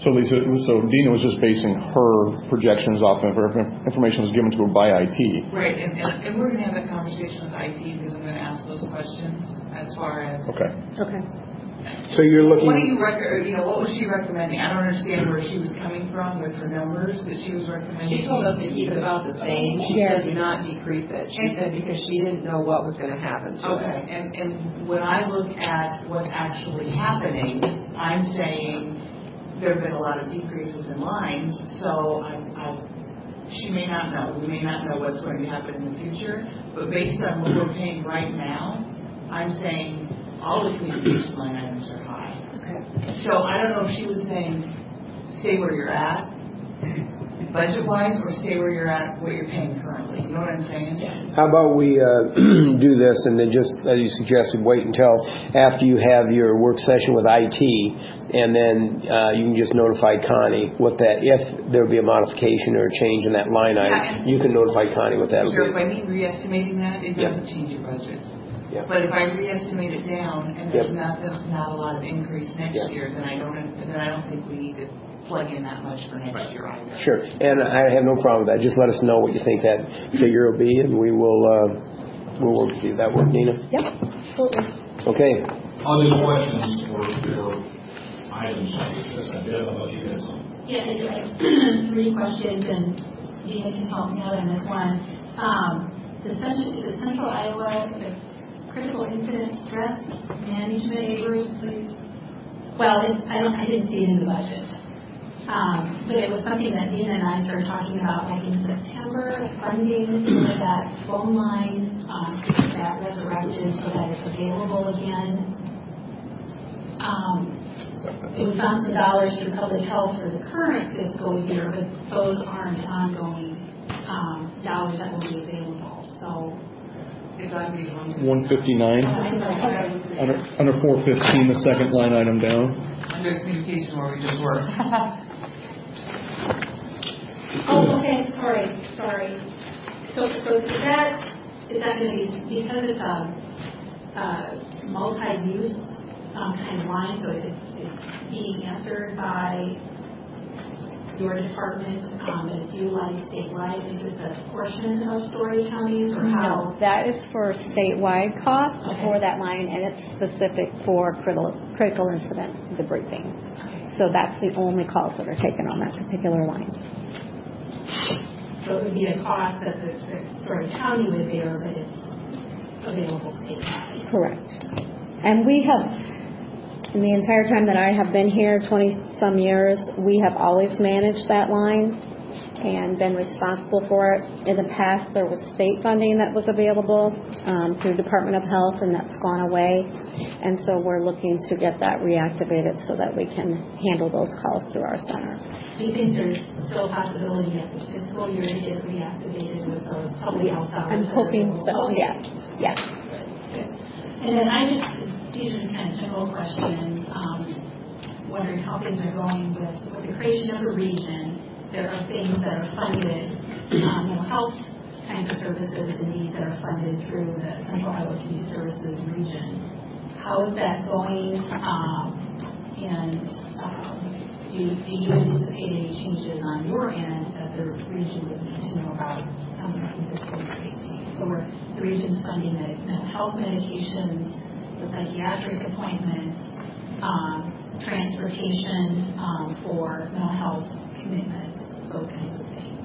So Lisa, so Dina was just basing her projections off of her information was given to her by I T. Right, and, and, and we're going to have that conversation with I T because I'm going to ask those questions as far as. Okay. Okay. So you're looking. What do you rec- or, you know, what was she recommending? I don't understand where she was coming from with her numbers that she was recommending. She told us to keep it about the same. She Yeah. said do not decrease it. She said because she didn't know what was going to happen to Okay, it. and, and when I look at what's actually happening, I'm saying there have been a lot of decreases in lines, so I, I, she may not know. We may not know what's going to happen in the future, but based on what we're paying right now, I'm saying all the communication line items are high. Okay. So I don't know if she was saying stay where you're at, budget-wise, or stay where you're at, what you're paying currently. You know what I'm saying? How about we uh, do this and then just, as you suggested, wait until after you have your work session with I T, and then uh, you can just notify Connie what that, if there be a modification or a change in that line item, Yeah. you can notify Connie what that will Sure, if be. I mean re-estimating that, it Yeah. doesn't change your budget. Yeah. But if I re-estimate it down and there's Yep. not, not a lot of increase next Yeah. year, then I don't, then I don't think we need to plug in that much for next year either. Sure, and I have no problem with that. Just let us know what you think that figure will be, and we will uh, we'll work with you. That work, Nina? Yep, absolutely. Okay. Other questions for your items like this? I did. How about you guys? Yeah, I do. I have three questions, and Dina can help me out on this one. Um, the central, the Central Iowa the Critical Incident Stress Management Group, please. Well, it, I don't. I didn't see it in the budget. Um, but it was something that Dina and I started talking about like in September, funding for that phone line um, to get that resurrected so that it's available again. Um, we found some dollars through public health for the current fiscal year, but those aren't ongoing um, dollars that will be available. So It's on page one fifty-nine. Under, under four fifteen, the second line item down. Under communication where we just were. Oh, okay, sorry, sorry. So, so is that, is that going to be, because it's a, a multi-use um, kind of line, so it's, it's being answered by your department, um, and it's utilized statewide, is this a portion of Story counties, or how? No, that is for statewide costs Okay. for that line, and it's specific for critical, critical incident debriefing. So that's the only calls that are taken on that particular line. So it would be a cost that the, the Story County would bear, but it's available statewide. Correct. And we have, in the entire time that I have been here, twenty-some years, we have always managed that line and been responsible for it. In the past, there was state funding that was available um, through Department of Health, and that's gone away. And so we're looking to get that reactivated so that we can handle those calls through our center. Do you think there's still a possibility at this fiscal year to get it reactivated with those public health dollars? I'm hoping so, Okay. yes. Yes. Good, good. And then I just, these are kind of general questions, um, wondering how things are going with, with the creation of a region. There are things that are funded, um, mental health kinds of services and needs that are funded through the Central Iowa Community Services region. How is that going? Um, and um, do, you, do you anticipate any changes on your end that the region would need to know about coming up in fiscal year eighteen? So we're, the region's funding the mental health medications, the psychiatric appointments, um, transportation um, for mental health commitments, those kinds of things.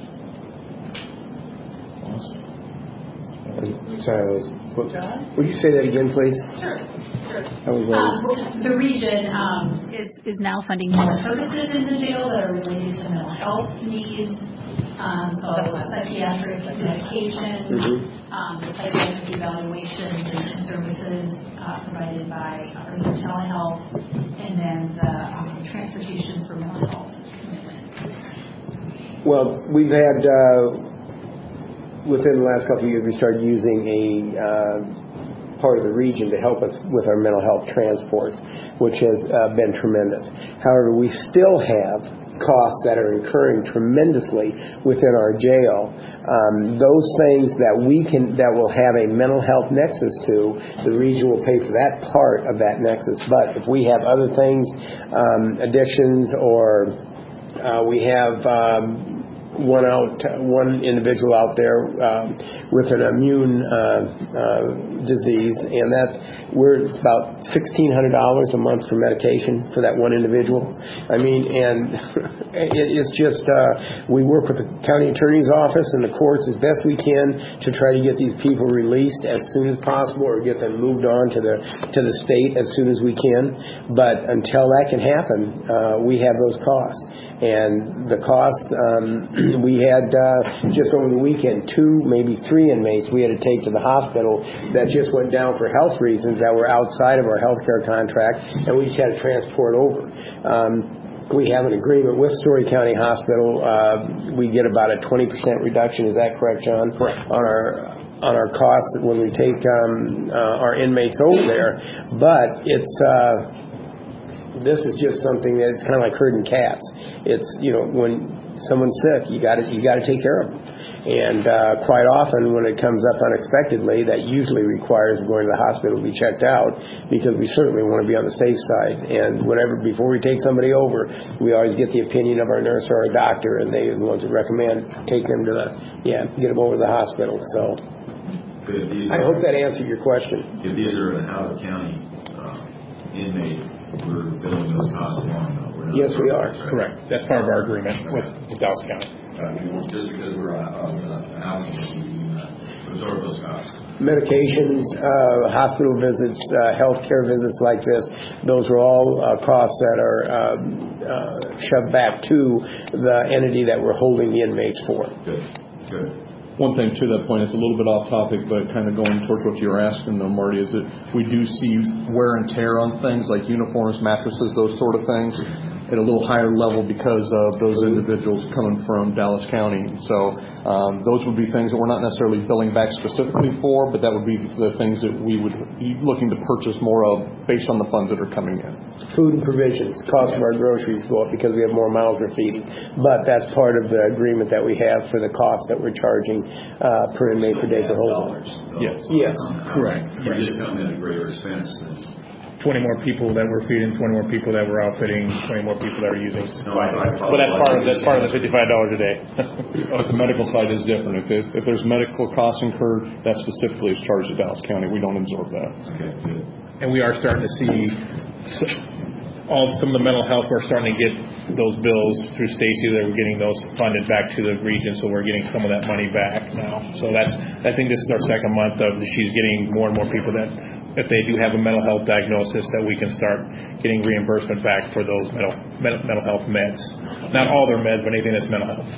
Sorry, I was, what, would you say that again, please? Sure, sure. That was Um, the region um, is, is now funding more services in the jail that are related to mental health needs. Um, so psychiatric medication, Mm-hmm. um, the psychiatric evaluations and services uh, provided by our telehealth, and then the um, transportation for mental health commitments. Well, we've had, uh, within the last couple of years, we started using a uh, part of the region to help us with our mental health transports, which has uh, been tremendous. However, we still have costs that are incurring tremendously within our jail. Um, those things that we can, that will have a mental health nexus to, the region will pay for that part of that nexus. But if we have other things, um, addictions or uh, we have um, one out, one individual out there um, with an immune uh, uh, disease, and that's we're it's about sixteen hundred dollars a month for medication for that one individual. I mean, and it, it's just uh, we work with the county attorney's office and the courts as best we can to try to get these people released as soon as possible, or get them moved on to the to the state as soon as we can. But until that can happen, uh, we have those costs. And the cost, um, we had uh, just over the weekend, two, maybe three inmates we had to take to the hospital that just went down for health reasons that were outside of our health care contract, and we just had to transport over. Um, we have an agreement with Story County Hospital. Uh, we get about a twenty percent reduction. Is that correct, John? Correct. On our on our costs when we take um, uh, our inmates over there. But it's... Uh, This is just something that's kind of like herding cats. It's, you know, when someone's sick, you got to you got to take care of them. And uh, quite often, when it comes up unexpectedly, that usually requires going to the hospital to be checked out, because we certainly want to be on the safe side. And whenever before we take somebody over, we always get the opinion of our nurse or our doctor, and they are the ones that recommend take them to the yeah get them over to the hospital. So I hope that answered your question. If these are an out of county uh, inmate, we're billing those costs along, though. We're not Yes, we are. right? Correct. That's part of our agreement with, with Dallas County. Uh, just because we're out of uh, housing, we can uh, absorb those costs. Medications, uh, hospital visits, uh, health care visits like this, those are all uh, costs that are um, uh, shoved back to the entity that we're holding the inmates for. Good. Good. One thing to that point, it's a little bit off topic, but kind of going towards what you were asking though, Marty, is that we do see wear and tear on things like uniforms, mattresses, those sort of things at a little higher level because of those individuals coming from Dallas County. So um, those would be things that we're not necessarily billing back specifically for, but that would be the things that we would be looking to purchase more of based on the funds that are coming in. Food and provisions, cost of our groceries go up because we have more mouths we're feeding. But that's part of the agreement that we have for the cost that we're charging uh, per inmate per day for holding. Yes. Yes. Correct. You just come at a greater expense than... twenty more people that we're feeding, twenty more people that we're outfitting, twenty more people that are using. No, I, I but that's part of that's part of the fifty-five dollars a day. But the medical side is different. If, if if there's medical costs incurred, that specifically is charged to Dallas County. We don't absorb that. Okay, good. And we are starting to see all some of the mental health. We're starting to get those bills through Stacy that we're getting those funded back to the region, so we're getting some of that money back now. So that's I think this is our second month of she's getting more and more people that if they do have a mental health diagnosis that we can start getting reimbursement back for those mental mental health meds. Not all their meds, but anything that's mental health.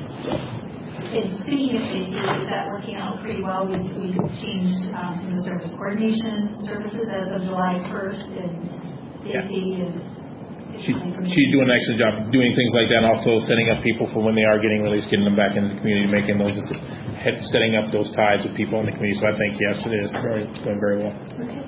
And speaking of safety, is that working out pretty well? We, we changed um, some of the service coordination services as of July first, and safety is... She, she's doing an excellent job doing things like that, and also setting up people for when they are getting released, getting them back into the community, making those, setting up those ties with people in the community. So I think, yes, it is very, going very well. Okay.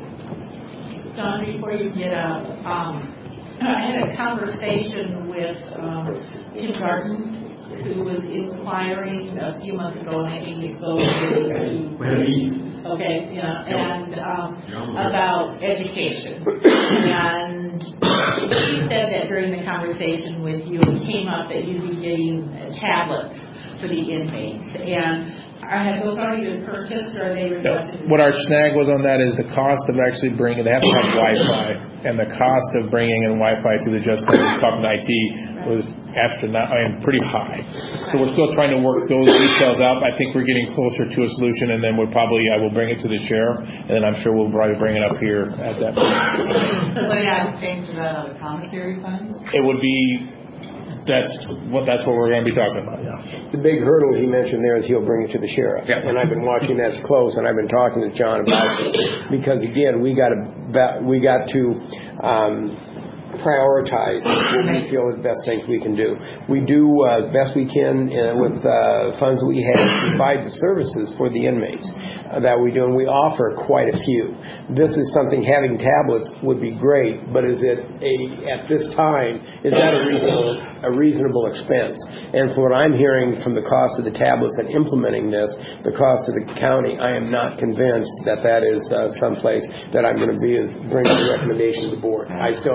John, before you get up, um, I had a conversation with um, Tim Garten, who was inquiring a few months ago, and I think it goes to... Okay, yeah, and um, about education. And he said that during the conversation with you, it came up that you'd be getting tablets for the inmates. And are, have those already been purchased, or are they requested? What our snag was on that is the cost of actually bringing, they have to have Wi-Fi, and the cost of bringing in Wi-Fi through the Justice Center, talking to I T, was astronaut, I mean, pretty high. So we're still trying to work those details out. I think we're getting closer to a solution, and then we'll probably, I will bring it to the sheriff, and then I'm sure we'll probably bring it up here at that point. So they have changed that out of commissary funds? It would be, that's what that's what we're going to be talking about, yeah. The big hurdle he mentioned there is he'll bring it to the sheriff. Yeah. And I've been watching that close, and I've been talking to John about this, because again, we got to we got to um, prioritize what we feel is the best things we can do. We do uh, the best we can uh, with uh, funds we have to provide the services for the inmates uh, that we do, and we offer quite a few. This is something, having tablets would be great, but is it a at this time, is that a reasonable a reasonable expense? And from what I'm hearing from the cost of the tablets and implementing this, the cost of the county, I am not convinced that that is uh, someplace that I'm going to be is bringing the recommendation to the board. I still I still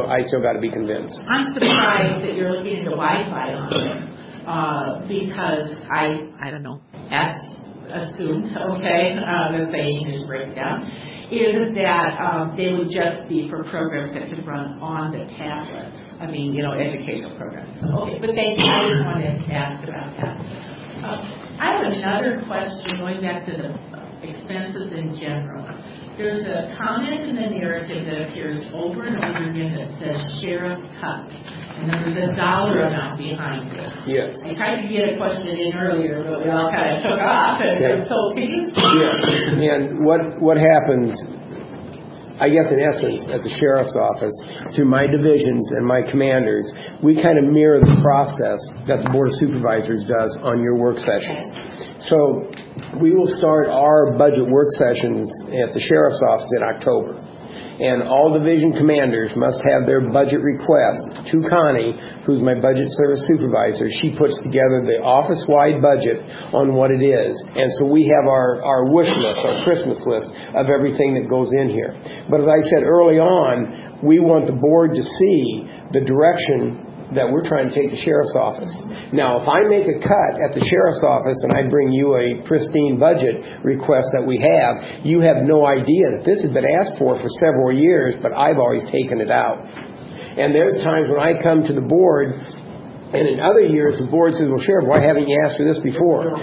got to be convinced. I'm surprised that you're looking into Wi-Fi on it, uh, because I, I don't know, asked, assumed, okay, uh, that the English breakdown, is that um, they would just be for programs that could run on the tablets. I mean, you know, educational programs. Okay, but thank you. I just wanted to ask about that. Uh, I have another question going back to the expenses in general. There's a comment in the narrative that appears over and over again that says sheriff cut, and then there's a dollar amount behind it. Yes. I tried to get a question in earlier, but we all kind of took off. And Yeah. so can you? Yes. And what what happens, I guess in essence, at the sheriff's office, through my divisions and my commanders, we kind of mirror the process that the Board of Supervisors does on your work sessions. So we will start our budget work sessions at the sheriff's office in October. And all division commanders must have their budget request to Connie, who's my budget service supervisor. She puts together the office-wide budget on what it is. And so we have our, our wish list, our Christmas list of everything that goes in here. But as I said early on, we want the board to see the direction that we're trying to take the sheriff's office. Now, if I make a cut at the sheriff's office and I bring you a pristine budget request that we have, you have no idea that this has been asked for for several years, but I've always taken it out. And there's times when I come to the board, and in other years the board says, well, Sheriff, why haven't you asked for this before?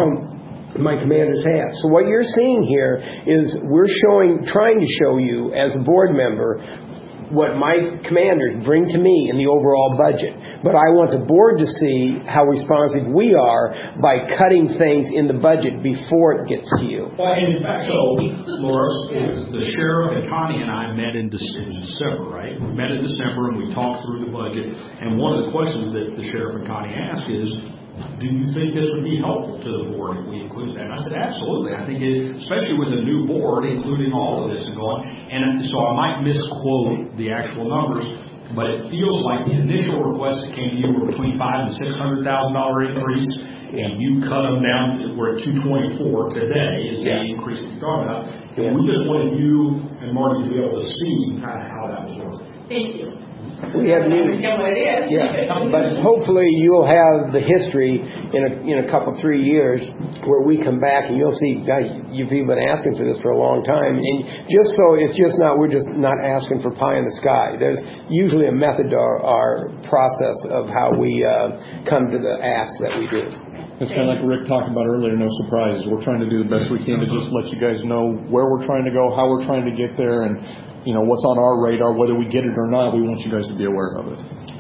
Um, my commanders have. So what you're seeing here is we're showing, trying to show you as a board member what my commanders bring to me in the overall budget. But I want the board to see how responsive we are by cutting things in the budget before it gets to you. Well, and in fact, so, Laura, the sheriff and Connie and I met in December, right? We met in December and we talked through the budget. And one of the questions that the sheriff and Connie asked is, do you think this would be helpful to the board if we include that? And I said, absolutely. I think it, especially with a new board, including all of this and going. And so I might misquote the actual numbers, but it feels like the initial requests that came to you were between five and six hundred thousand dollar increase, and you cut them down. We're at two twenty four today is the yeah. increase that you're talking about. And yeah. we just wanted you and Marty to be able to see kind of how that was working. Thank you. We have new, yeah, but hopefully you'll have the history in a in a couple three years where we come back and you'll see, God, you've been asking for this for a long time, and just so it's just not we're just not asking for pie in the sky. There's usually a method to our, our process of how we uh, come to the ask that we do. It's kind of like Rick talked about earlier, no surprises. We're trying to do the best we can to just let you guys know where we're trying to go, how we're trying to get there, and you know what's on our radar. Whether we get it or not, we want you guys to be aware of it.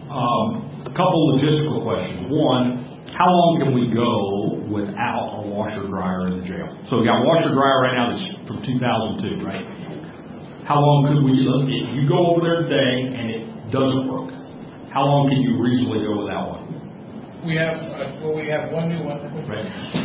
Um, a couple logistical questions. One, how long can we go without a washer dryer in the jail? So we got washer dryer right now that's from two thousand two, right? How long could we, if you go over there today and it doesn't work, how long can you reasonably go without one? We have, uh, well, we have one new one. Right.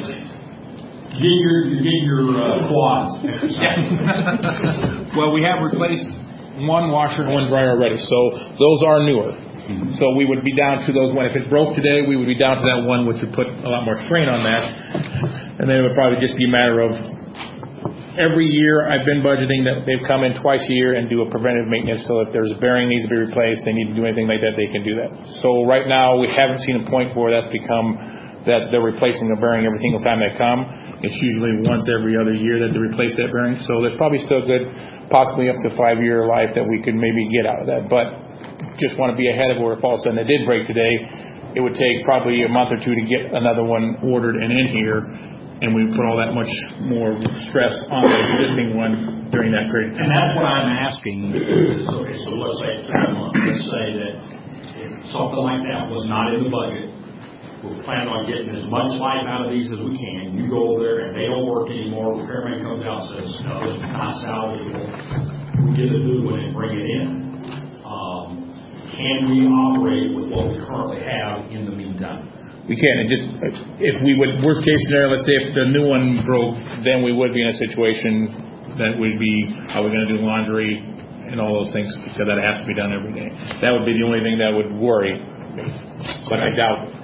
Get your, get your uh, quads exercise. Well, we have replaced one washer and one dryer already, so those are newer. Mm-hmm. So we would be down to those one. If it broke today, we would be down to that one, which would put a lot more strain on that. And then it would probably just be a matter of every year I've been budgeting that they've come in twice a year and do a preventive maintenance. So if there's a bearing needs to be replaced, they need to do anything like that, they can do that. So right now we haven't seen a point where that's become that they're replacing the bearing every single time they come. It's usually once every other year that they replace that bearing. So there's probably still good, possibly up to five year life that we could maybe get out of that. But just want to be ahead of where if all of a sudden it did break today, it would take probably a month or two to get another one ordered and in here. And we put all that much more stress on the existing one during that period of time. And that's what I'm asking is, okay, so let's say, let's say that if something like that was not in the budget, we're planning on getting as much life out of these as we can. You go over there and they don't work anymore. Repairman comes out and says, no, it's not salvageable. We get a new one and bring it in. Um, can we operate with what we currently have in the meantime? We can. And just if we would, worst case scenario, let's say if the new one broke, then we would be in a situation that would be, are we going to do laundry and all those things, because that has to be done every day. That would be the only thing that would worry me. But I doubt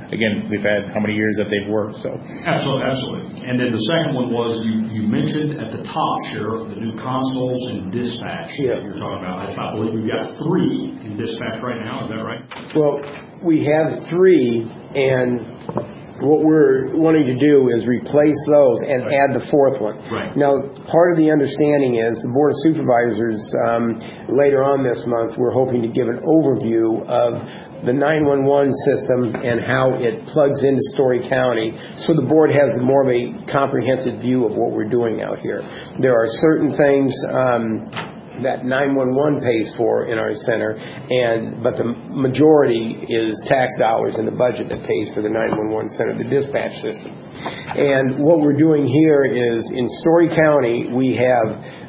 again, we've had how many years that they've worked, so. Absolutely, absolutely. And then the second one was, you, you mentioned at the top, Sheriff, the new consoles and dispatch Yes. that you're talking about. I, I believe we've got three in dispatch right now, is that right? Well, we have three, and what we're wanting to do is replace those and Right. add the fourth one. Right. Now, part of the understanding is the Board of Supervisors, um, later on this month, we're hoping to give an overview of the nine one one system and how it plugs into Story County, so the board has more of a comprehensive view of what we're doing out here. There are certain things um, that nine one one pays for in our center, and but the majority is tax dollars in the budget that pays for the nine one one center, the dispatch system. And what we're doing here is, in Story County, we have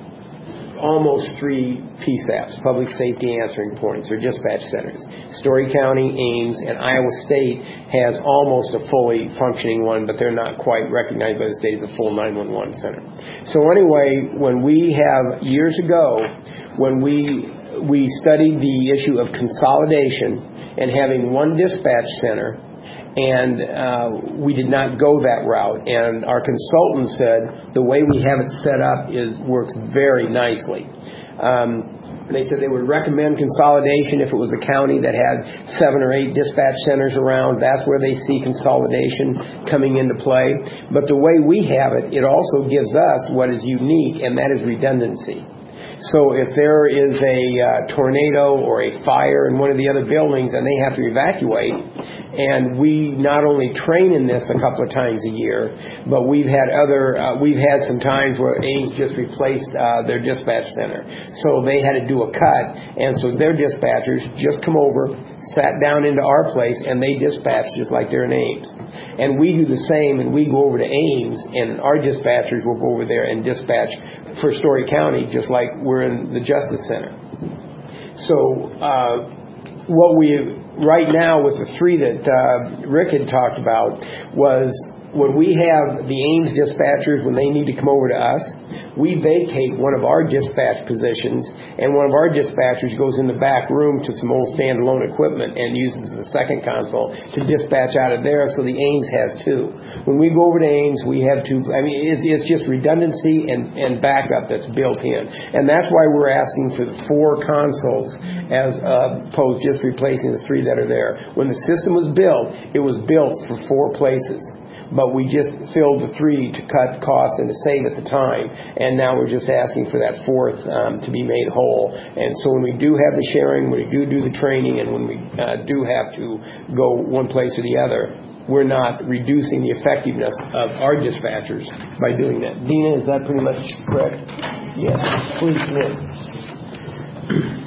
almost three P SAPs, Public Safety Answering Points, or dispatch centers. Story County, Ames, and Iowa State has almost a fully functioning one, but they're not quite recognized by the state as a full nine one one center. So anyway, when we have, years ago, when we we studied the issue of consolidation and having one dispatch center, and uh, we did not go that route. And our consultant said the way we have it set up is works very nicely. Um, they said they would recommend consolidation if it was a county that had seven or eight dispatch centers around. That's where they see consolidation coming into play. But the way we have it, it also gives us what is unique, and that is redundancy. So if there is a uh, tornado or a fire in one of the other buildings and they have to evacuate, and we not only train in this a couple of times a year, but we've had other, uh, we've had some times where Ames just replaced uh, their dispatch center. So they had to do a cut, and so their dispatchers just come over, sat down into our place, and they dispatch just like they're in Ames. And we do the same, and we go over to Ames, and our dispatchers will go over there and dispatch for Story County just like we're in the Justice Center. So uh, what we, right now with the three that uh, Rick had talked about, was when we have the Ames dispatchers, when they need to come over to us, we vacate one of our dispatch positions, and one of our dispatchers goes in the back room to some old standalone equipment and uses the second console to dispatch out of there, so the Ames has two. When we go over to Ames, we have two. I mean, it's, it's just redundancy and, and backup that's built in. And that's why we're asking for the four consoles as opposed to just replacing the three that are there. When the system was built, it was built for four places. But we just filled the three to cut costs and to save at the time, and now we're just asking for that fourth um, to be made whole. And so when we do have the sharing, when we do do the training, and when we uh, do have to go one place or the other, we're not reducing the effectiveness of our dispatchers by doing that. Dina, is that pretty much correct? Yes. Please come in.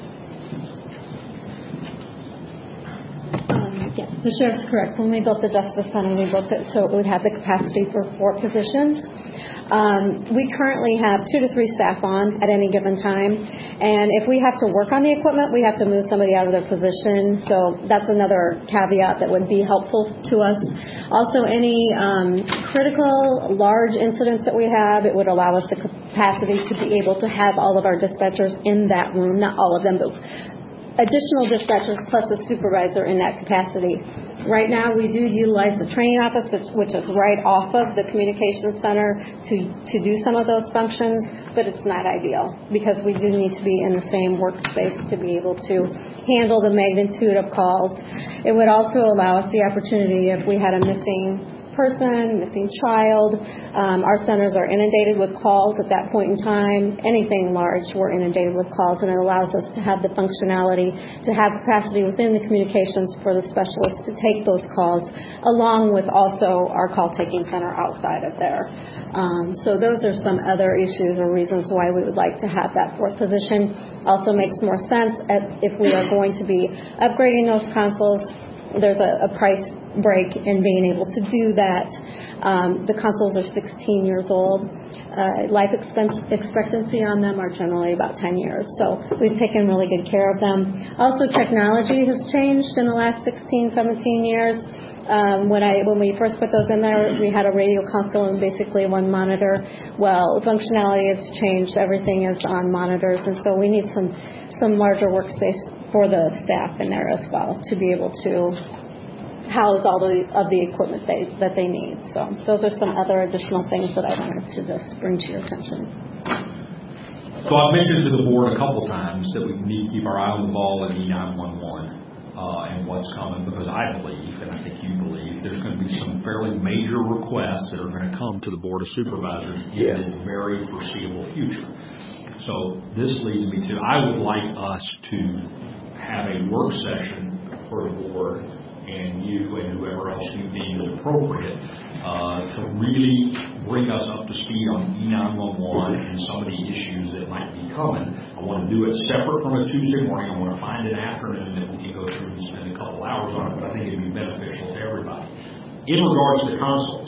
Yeah, the sheriff's correct. When we built the Justice Center, we built it so it would have the capacity for four positions. Um, we currently have two to three staff on at any given time, and if we have to work on the equipment, we have to move somebody out of their position. So that's another caveat that would be helpful to us. Also, any um, critical large incidents that we have, it would allow us the capacity to be able to have all of our dispatchers in that room, not all of them, but additional dispatchers plus a supervisor in that capacity. Right now, we do utilize the training office, which, which is right off of the communications center, to, to do some of those functions, but it's not ideal because we do need to be in the same workspace to be able to handle the magnitude of calls. It would also allow us the opportunity if we had a missing person, missing child. Um, our centers are inundated with calls at that point in time. Anything large, we're inundated with calls, and it allows us to have the functionality, to have capacity within the communications for the specialists to take those calls, along with also our call-taking center outside of there. Um, so those are some other issues or reasons why we would like to have that fourth position. Also makes more sense at, if we are going to be upgrading those consoles. There's a, a price break in being able to do that. Um, the consoles are sixteen years old. Uh, life expense, expectancy on them are generally about ten years. So we've taken really good care of them. Also, technology has changed in the last sixteen, seventeen years. Um, when I when we first put those in there, we had a radio console and basically one monitor. Well, functionality has changed. Everything is on monitors, and so we need some some larger workspace for the staff in there as well to be able to house all the, of the equipment they, that they need. So those are some other additional things that I wanted to just bring to your attention. So I've mentioned to the board a couple times that we need to keep our eye on the ball in E nine one one uh, and what's coming, because I believe, and I think you believe, there's going to be some fairly major requests that are going to come to the Board of Supervisors in Yes. this very foreseeable future. So this leads me to, I would like us to have a work session for the board and you and whoever else you deem is appropriate uh, to really bring us up to speed on E nine one one and some of the issues that might be coming. I want to do it separate from a Tuesday morning. I want to find an afternoon that we can go through and spend a couple hours on it, but I think it would be beneficial to everybody. In regards to consoles,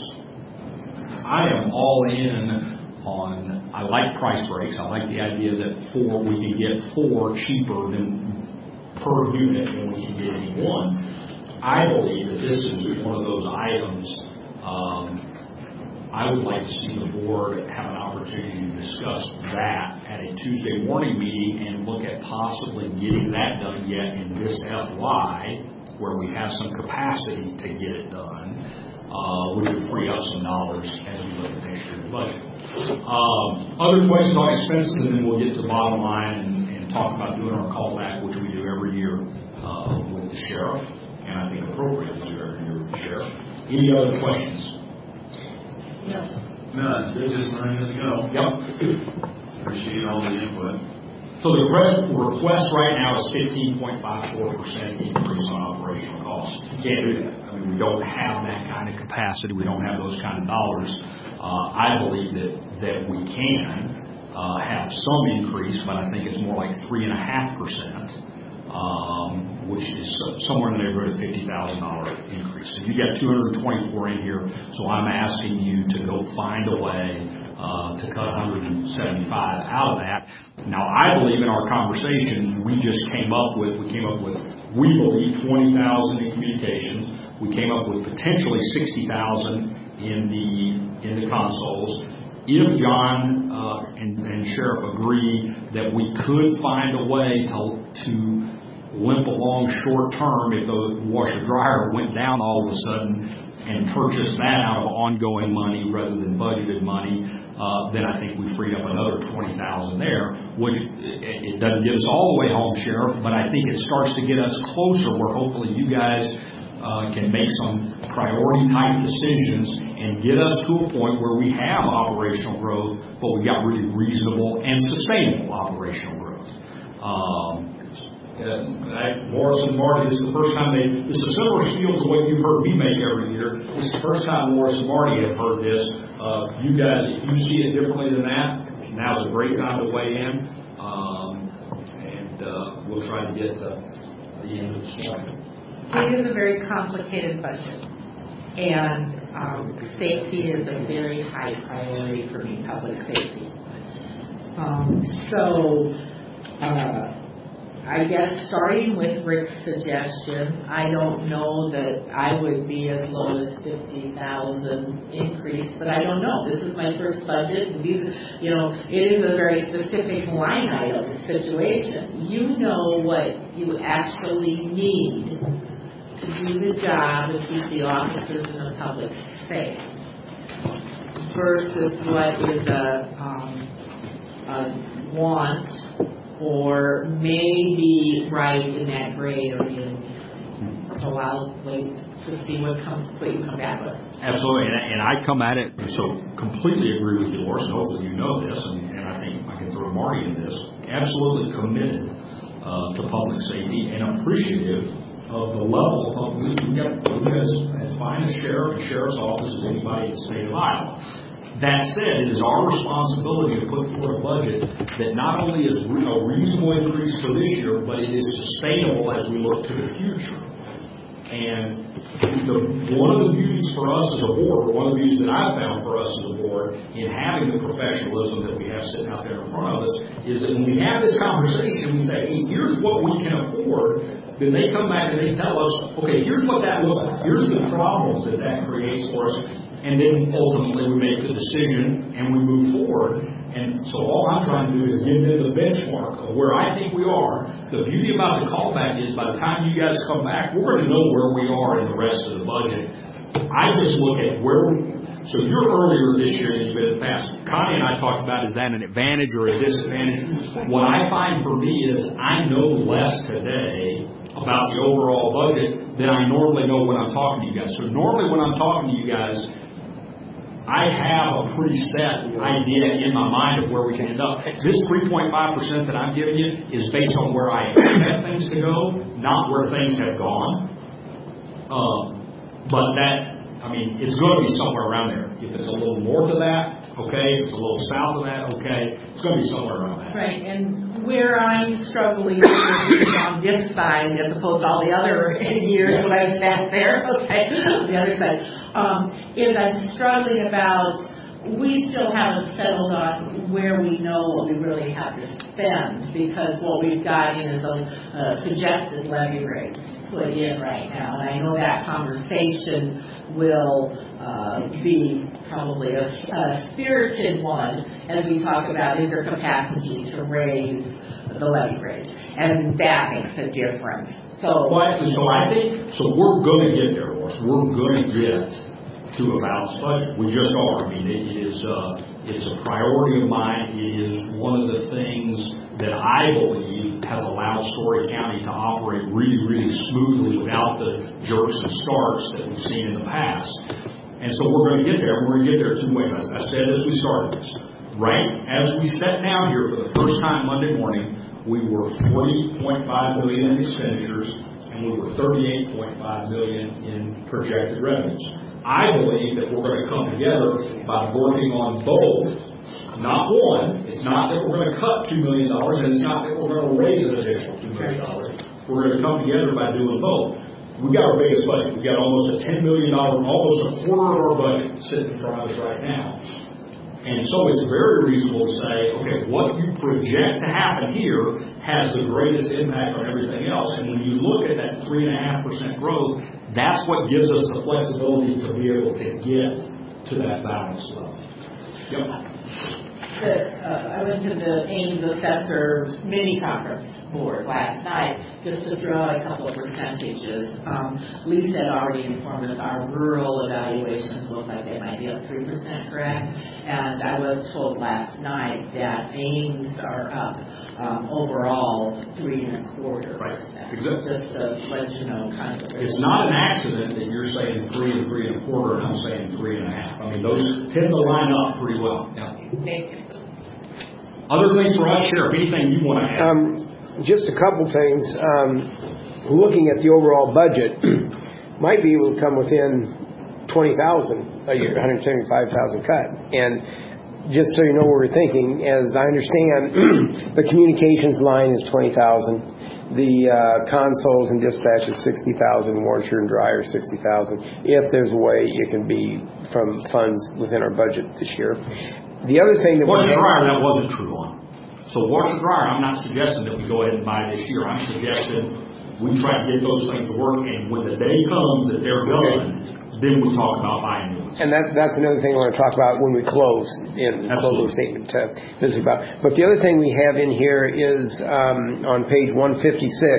I am all in on, I like price breaks. I like the idea that four, we can get four cheaper than per unit than we can get any one. I believe that this is one of those items um, I would like to see the board have an opportunity to discuss that at a Tuesday morning meeting and look at possibly getting that done yet in this F Y where we have some capacity to get it done, uh, which would free up some dollars as we look at next year's budget. Um, other questions on expenses, and then we'll get to the bottom line and, and talk about doing our callback, which we do every year uh, with the sheriff, and I think appropriate to do every year with the sheriff. Any other questions? No. No, they're just learning as we go. Yep. Appreciate all the input. So the request, request right now is fifteen point five four percent increase on operational costs. You can't do that. I mean, we don't have that kind of capacity. We don't have those kind of dollars. Uh, I believe that, that we can uh, have some increase, but I think it's more like three and a half percent, um, which is somewhere in the neighborhood of fifty thousand dollars increase. So you got two hundred twenty-four in here, so I'm asking you to go find a way uh, to cut one hundred seventy-five out of that. Now, I believe in our conversations, we just came up with, we came up with, we believe twenty thousand in communications. We came up with potentially sixty thousand in the in the consoles. If John uh, and, and Sheriff agree that we could find a way to to limp along short term, if the washer dryer went down all of a sudden and purchased that out of ongoing money rather than budgeted money, uh, then I think we freed up another twenty thousand there, which it, it doesn't get us all the way home, Sheriff, but I think it starts to get us closer where hopefully you guys uh, can make some priority type decisions and get us to a point where we have operational growth, but we got really reasonable and sustainable operational growth. Um, Uh, I, Morris and Marty, this is the first time they, this is similar spiel to what you've heard me make every year. This is the first time Morris and Marty have heard this. Uh, you guys, if you see it differently than that, now's a great time to weigh in. Um, and uh, we'll try to get to the end of this morning. It is a very complicated budget. And um, safety is a very high priority for me, public safety. Um, so, uh, I guess starting with Rick's suggestion, I don't know that I would be as low as fifty thousand increase, but I don't know. This is my first budget. And these, you know, it is a very specific line item situation. You know what you actually need to do the job and keep the officers and the public safe versus what is a, um, a want or maybe right in that grade or in. So I'll wait to see what comes, what you come back with. Absolutely, and I, and I come at it, so completely agree with you, Loris, and hopefully you know this, and, and I think I can throw Marty in this, absolutely committed uh, to public safety and appreciative of the level of public safety. We got, we got as fine a sheriff and sheriff's office as anybody in the state of Iowa. That said, it is our responsibility to put forward a budget that not only is a reasonable increase for this year, but it is sustainable as we look to the future. And the, one of the beauties for us as a board, or one of the beauties that I've found for us as a board in having the professionalism that we have sitting out there in front of us, is that when we have this conversation, we say, hey, here's what we can afford. Then they come back and they tell us, okay, here's what that looks like. Here's the problems that that creates for us. and then ultimately we make the decision and we move forward. And so all I'm trying to do is give them the benchmark of where I think we are. The beauty about the callback is by the time you guys come back, we're going to know where we are in the rest of the budget. I just look at where we, so you're earlier this year than you've been in the past. Connie and I talked about, is that an advantage or a disadvantage? What I find for me is I know less today about the overall budget than I normally know when I'm talking to you guys. So normally when I'm talking to you guys, I have a pretty set idea in my mind of where we can end up. This three point five percent that I'm giving you is based on where I expect things to go, not where things have gone. Um, but that, I mean, it's going to be somewhere around there. If it's a little north of that, okay. If it's a little south of that, okay. It's going to be somewhere around that. Right, and where I'm struggling is on this side as opposed to all the other years when I sat there, okay, on the other side, um, is I'm struggling about, we still haven't settled on where we know what we really have to spend, because what we've got is a, a suggested levy rate put in right now, and I know that conversation will uh, be probably a, a spirited one as we talk about is there capacity to raise the levy rate, and that makes a difference. So, well, so I think so. We're going to get there, Ross. We're going to get to a balanced budget. We just are. I mean, it is uh, it's a priority of mine. It is one of the things that I believe has allowed Story County to operate really, really smoothly without the jerks and starts that we've seen in the past. And so we're going to get there. We're going to get there two ways. I, I said as we started this. Right as we sat down here for the first time Monday morning, we were forty point five million dollars in expenditures, and we were thirty-eight point five million dollars in projected revenues. I believe that we're going to come together by working on both. Not one. It's not that we're going to cut two million dollars, and it's not that we're going to raise an additional two million dollars. We're going to come together by doing both. We've got our biggest budget. We've got almost a ten million dollars, almost a quarter of our budget sitting in front of us right now. And so it's very reasonable to say, okay, what you project to happen here has the greatest impact on everything else. And when you look at that three point five percent growth, that's what gives us the flexibility to be able to get to that balance level. Yep. The, uh, I went to the Ames Assessor mini conference board last night just to throw out a couple of percentages. Um, Lisa had already informed us our rural evaluations look like they might be up three percent, correct? And I was told last night that Ames are up um, overall three and a quarter percent. Exactly. Just to let you know, kind of. It's not an accident that you're saying three and three and a quarter, and I'm saying three and a half. I mean, those tend to line up pretty well. Yeah. Thank you. Other things for us, Sheriff, anything you want to add? Um, just a couple things. Um, looking at the overall budget, might be able to come within twenty thousand a year, one hundred seventy-five thousand cut. And just so you know what we're thinking, as I understand, the communications line is twenty thousand. The uh, consoles and dispatch is sixty thousand. Washer and dryer sixty thousand. If there's a way it can be from funds within our budget this year. The other thing that washer and dryer, that wasn't true on. So washer and dryer, I'm not suggesting that we go ahead and buy this year. I'm suggesting we try to get those things to work, and when the day comes that they're done, okay, then we talk about buying new ones. And that, that's another thing I want to talk about when we close in the closing statement. Uh, this is about. But the other thing we have in here is um, on page one fifty-six.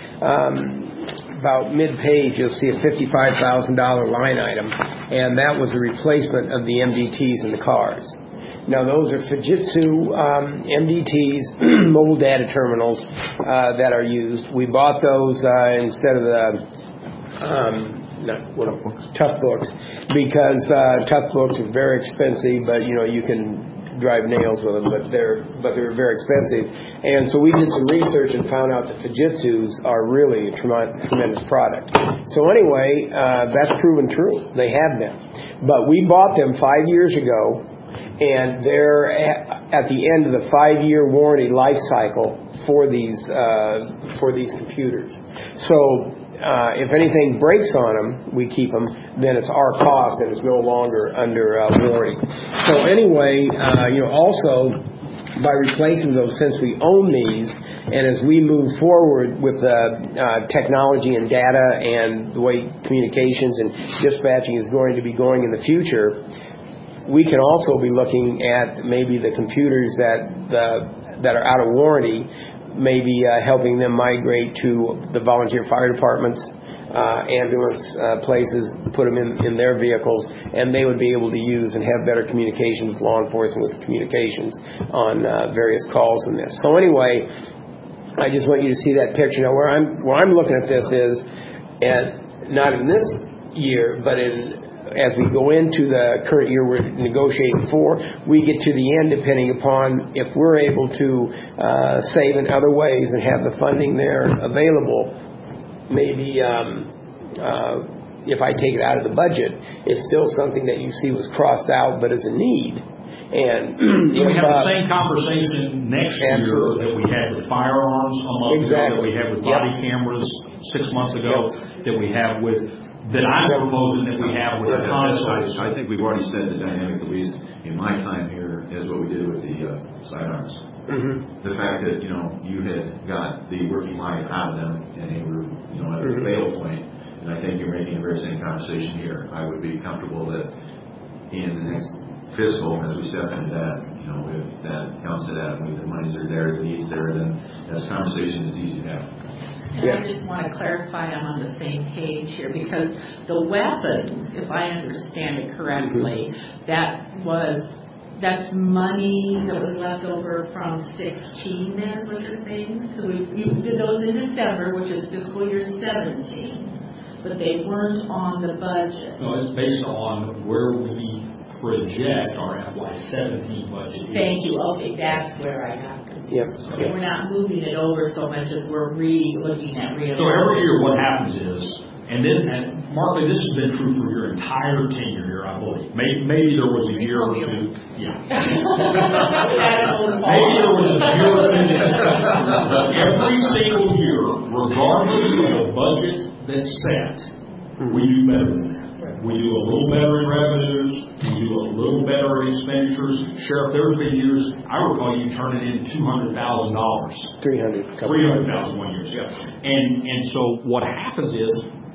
Um, about mid-page, you'll see a fifty-five thousand dollars line item, and that was a replacement of the M D Ts in the cars. Now, those are Fujitsu um, M D Ts, mobile data terminals, uh, that are used. We bought those uh, instead of the um, not, what, Tough Books, because uh, Tough Books are very expensive, but, you know, you can drive nails with them, but they're but they're very expensive. And so we did some research and found out that Fujitsus are really a trem- tremendous product. So anyway, uh, that's proven true. They have been. But we bought them five years ago, and they're at, at the end of the five-year warranty life cycle for these uh, for these computers. So uh, if anything breaks on them, we keep them. Then it's our cost, and it's no longer under uh, warranty. So anyway, uh, you know, also by replacing those, since we own these, And as we move forward with uh, uh, technology and data and the way communications and dispatching is going to be going in the future, we can also be looking at maybe the computers that the, that are out of warranty, maybe uh, helping them migrate to the volunteer fire departments, uh, ambulance uh, places, put them in, in their vehicles, and they would be able to use and have better communication with law enforcement, with communications on uh, various calls in this. So anyway, I just want you to see that picture. Now, where I'm where I'm looking at this is, at, not in this year, but in as we go into the current year we're negotiating for, we get to the end depending upon if we're able to uh, save in other ways and have the funding there available. Maybe um, uh, if I take it out of the budget, it's still something that you see was crossed out but is a need. And we if, have uh, the same conversation next absolutely. year that we had with firearms a month exactly. ago, that we had with body yep. cameras six months ago, yep. that we have with, that I'm yep. proposing that we have with yeah, the consoles. I, I think we've already said the dynamic, at least in my time here, is what we did with the uh, sidearms. Mm-hmm. The fact that, you know, you had got the working life out of them and they were, you know, at mm-hmm. a fail point, and I think you're making the very same conversation here. I would be comfortable that in the next fiscal, as we step into that, you know, if that counts to that, and the monies are there, the needs there, then that conversation is easy to have. And yeah. I just want to clarify I'm on the same page here, because the weapons, if I understand it correctly, mm-hmm. that was, that's money that was left over from sixteen, then is what you're saying? Because we, we did those in December, which is fiscal year seventeen, but they weren't on the budget. No, it's based on where we project our F Y seventeen budget. Thank you. Okay, that's where I got confused. Yep. Okay, we're not moving it over so much as we're re-looking at real. So every year what happens is, and then, and Markley, this has been true for your entire tenure here, I believe. Maybe, maybe there was a year or two. Yeah. Maybe there was a year or two. Every single year, regardless of the budget that's set, we do better than that. We do a little better in revenues. We do a little better in expenditures. Sheriff, there's been years, I recall you turning in two hundred thousand dollars. three hundred thousand dollars. three hundred thousand dollars one year, yeah. And, and so what happens is,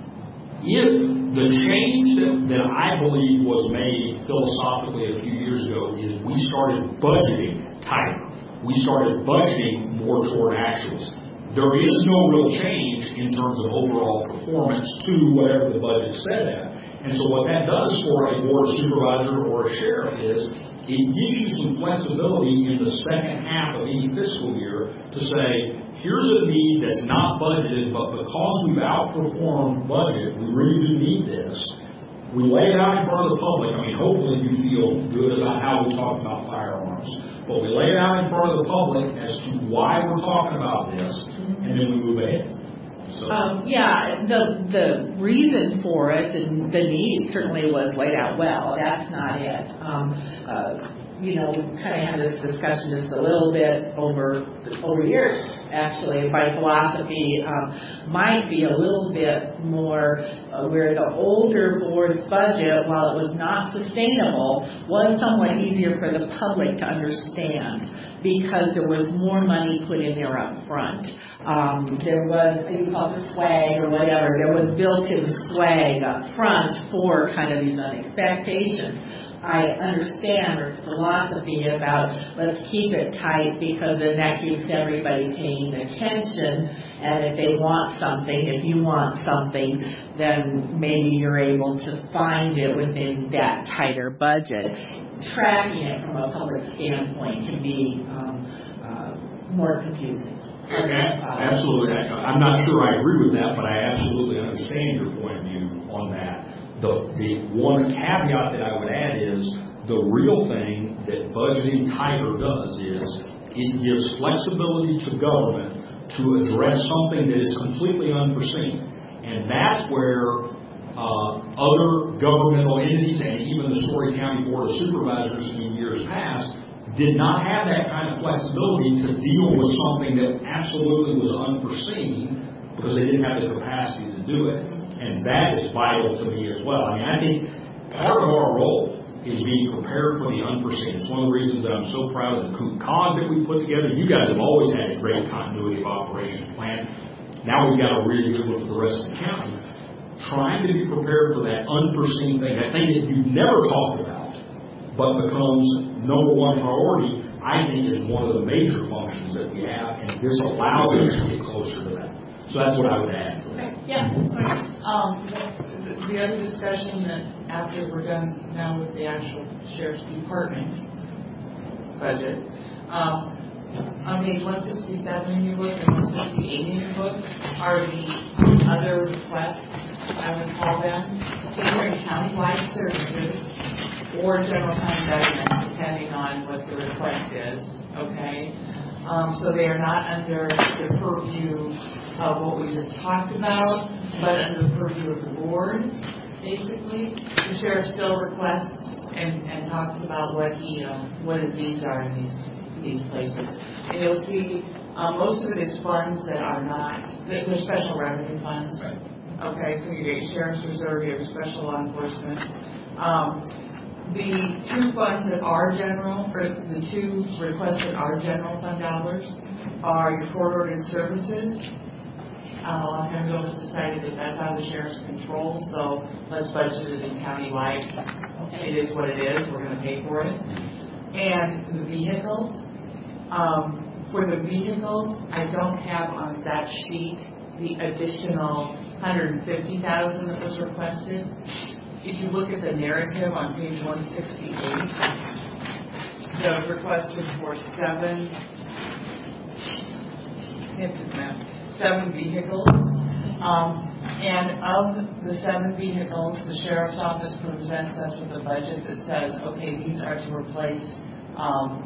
if the change that, that I believe was made philosophically a few years ago is we started budgeting tighter. We started budgeting more toward actuals. There is no real change in terms of overall performance to whatever the budget said at. And so what that does for a board of supervisor or a sheriff is it gives you some flexibility in the second half of any fiscal year to say, here's a need that's not budgeted, but because we've outperformed budget, we really do need this. We lay it out in front of the public. I mean, hopefully you feel good about how we talk about firearms. But we lay it out in front of the public as to why we're talking about this, and then we move ahead. So. Um, yeah, the the reason for it and the need certainly was laid out well. That's not it. Um, uh, you know, we kind of had this discussion just a little bit over over years. Actually, my philosophy um, might be a little bit more uh, where the older board's budget, while it was not sustainable, was somewhat easier for the public to understand because there was more money put in there up front. Um, there was, you call it the swag or whatever, there was built-in swag up front for kind of these unexpectations. I understand her philosophy about let's keep it tight because then that keeps everybody paying attention, and if they want something, if you want something, then maybe you're able to find it within that tighter budget. Tracking it from a public standpoint can be um, uh, more confusing. Absolutely. I'm not sure I agree with that, but I absolutely understand your point of view on that. The, the one caveat that I would add is the real thing that budgeting tighter does is it gives flexibility to government to address something that is completely unforeseen. And that's where uh, other governmental entities and even the Story County Board of Supervisors in years past did not have that kind of flexibility to deal with something that absolutely was unforeseen because they didn't have the capacity to do it. And that is vital to me as well. I mean, I think part of our role is being prepared for the unforeseen. It's one of the reasons that I'm so proud of the Coop Cog that we put together. You guys have always had a great continuity of operations plan. Now we've got a really good one for the rest of the county. Trying to be prepared for that unforeseen thing, that thing that you've never talked about, but becomes number one priority, I think is one of the major functions that we have, and this allows us to get closer to that. So that's what I would add to that. Yeah. Um, the, the other discussion that after we're done now with the actual sheriff's department budget, um, on page one sixty-seven in your book and one sixty-eight in your book are the other requests, I would call them, either countywide services or general fund government, depending on what the request is. Okay. Um, so they are not under the purview of what we just talked about, but under the purview of the board, basically. The sheriff still requests and, and talks about what he, uh, what his needs are in these these places. And you'll see uh, most of it is funds that are not, they're special revenue funds. Okay, so you get your sheriff's reserve, you have special law enforcement. Um, The two funds that are general, or the two requests that are general fund dollars are your court-ordered services. Uh, a long time ago, it was decided that that's out of the sheriff's control, so let's budget it in countywide. It is what it is. We're going to pay for it. And the vehicles. Um, for the vehicles, I don't have on that sheet the additional one hundred fifty thousand dollars that was requested. If you look at the narrative on page one sixty-eight, the request was for seven, seven vehicles. Um, and of the seven vehicles, the sheriff's office presents us with a budget that says, okay, these are to replace um,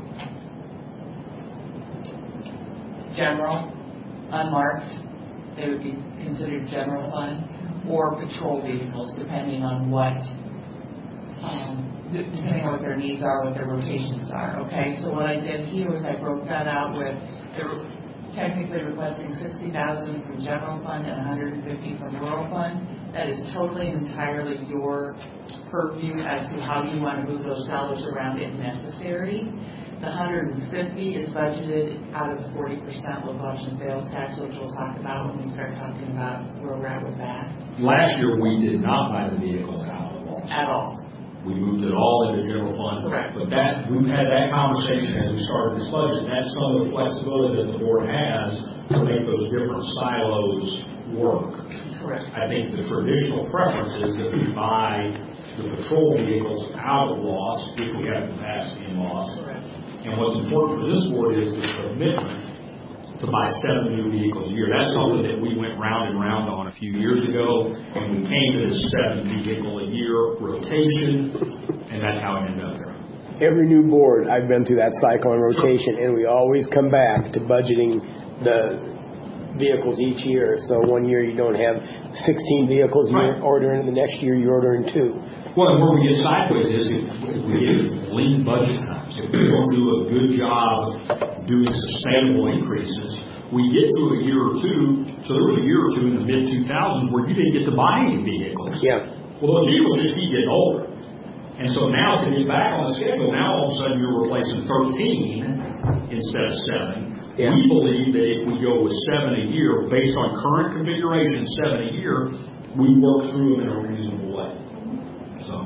general, unmarked. They would be considered general fund. Or patrol vehicles, depending on what, um, depending on what their needs are, what their rotations are. Okay, so what I did here was I broke that out with they're technically requesting sixty thousand dollars from general fund and one hundred fifty thousand dollars from rural fund. That is totally and entirely your purview as to how you want to move those dollars around if necessary. The one hundred fifty is budgeted out of the forty percent local option sales tax, which we'll talk about when we start talking about where we're at with that. Last year, we did not buy the vehicles out of the law. At all. We moved it all into general fund. Correct. But that, we've had that conversation as we started this budget. That's some of the flexibility that the board has to make those different silos work. Correct. I think the traditional preference is that we buy the patrol vehicles out of loss if we have capacity in loss. Correct. And what's important for this board is the commitment to buy seven new vehicles a year. That's something that we went round and round on a few years ago, and we came to this seven vehicle a year rotation, and that's how it ended up there. Every new board, I've been through that cycle and rotation, and we always come back to budgeting the vehicles each year. So one year you don't have sixteen vehicles you're right. ordering, the next year you're ordering two. Well, and where we get sideways is if, if we get lean budget times, if we don't do a good job doing sustainable increases, we get to a year or two, so there was a year or two in the mid two thousands where you didn't get to buy any vehicles. Yeah. Well, those vehicles just keep getting older. And so now to get back on the schedule, now all of a sudden you're replacing thirteen instead of seven. Yeah. We believe that if we go with seven a year, based on current configuration, seven a year, we work through them in a reasonable way. So.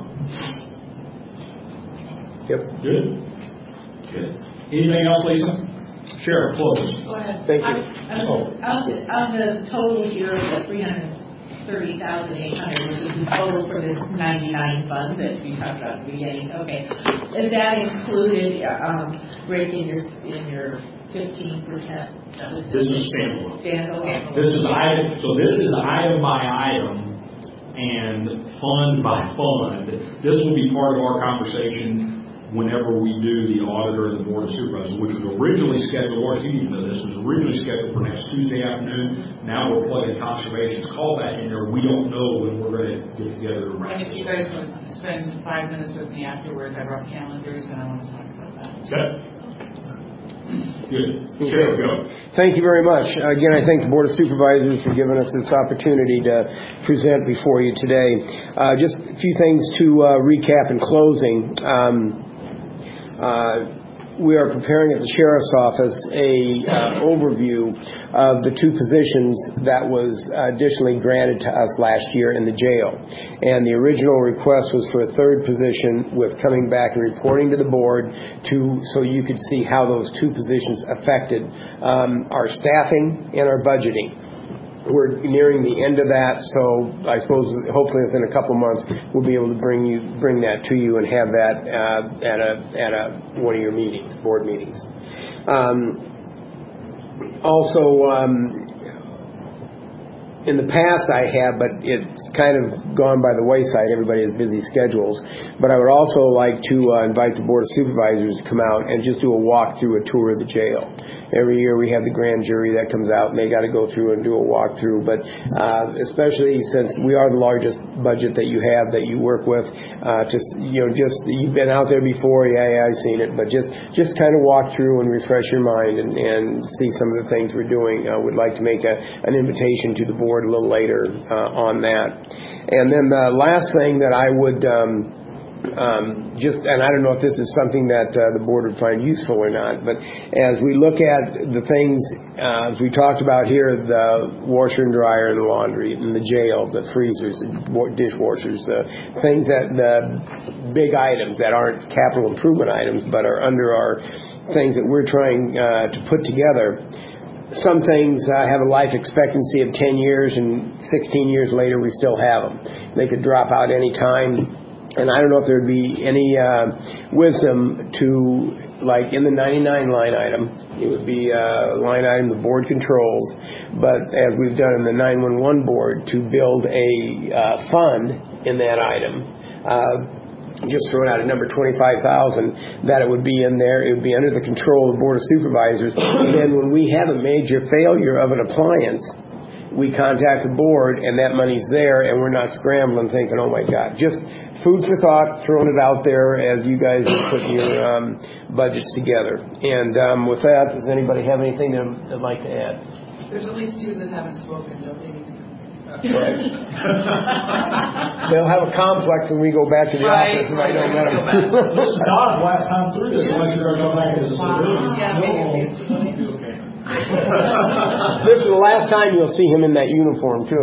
Yep. Good? Good. Anything else, Lisa? Sheriff, close. Go ahead. Thank you. On, on, on, the, on the total here of the three hundred thirty thousand eight hundred, which is the total for the ninety-nine funds that we talked about at the beginning. Okay. Is that included, um, Rick, in your, in your fifteen percent? This is standalone. Standalone. This is item, so this is item by item and fund by fund. This will be part of our conversation whenever we do the auditor and the board of supervisors, which was originally scheduled, or you need to know this, was originally scheduled for next Tuesday afternoon. Now we're plugging conservation's callback in there. We don't know when we're going to get together to wrap And if this you up. guys would spend five minutes with me afterwards, I brought calendars and I want to talk about that. Okay. Good. Sheriff, go. Thank you very much. Again, I thank the Board of Supervisors for giving us this opportunity to present before you today. Uh, just a few things to uh, recap in closing. Um, uh, we are preparing at the Sheriff's Office a uh, overview of the two positions that was additionally granted to us last year in the jail. And the original request was for a third position with coming back and reporting to the board to so you could see how those two positions affected um, our staffing and our budgeting. We're nearing the end of that, so I suppose hopefully within a couple of months we'll be able to bring you bring that to you and have that uh, at a at a one of your meetings, board meetings. Um, also, um, in the past I have, but it's kind of gone by the wayside. Everybody has busy schedules. But I would also like to uh, invite the Board of Supervisors to come out and just do a walk-through, a tour of the jail. Every year we have the grand jury that comes out, and they got to go through and do a walk-through. But uh, especially since we are the largest budget that you have, that you work with, uh, just, you know, just, you've been out there before, yeah, yeah, I've seen it, but just, just kind of walk through and refresh your mind and, and see some of the things we're doing. I would like to make a, an invitation to the board a little later uh, on that. And then the last thing that I would um, um, just, and I don't know if this is something that uh, the board would find useful or not, but as we look at the things, uh, as we talked about here, the washer and dryer and the laundry and the jail, the freezers, the dishwashers, the things that, the big items that aren't capital improvement items but are under our things that we're trying uh, to put together. Some things uh, have a life expectancy of ten years, and sixteen years later we still have them. They could drop out any time, and I don't know if there would be any uh, wisdom to, like in the ninety-nine line item, it would be a line item the board controls, but as we've done in the nine one one board, to build a uh, fund in that item. Uh, just throwing out a number twenty-five thousand, that it would be in there. It would be under the control of the Board of Supervisors. And then when we have a major failure of an appliance, we contact the board, and that money's there, and we're not scrambling thinking, oh, my God. Just food for thought, throwing it out there as you guys are putting your um, budgets together. And um, with that, does anybody have anything they'd like to add? There's at least two that haven't spoken. Don't they need to come? Right. They'll have a complex when we go back to the right, office, and right, I don't let them. This is Don's last time through this, unless you're going to go back as a civilian. Yeah, maybe. This is the last time you'll see him in that uniform, too.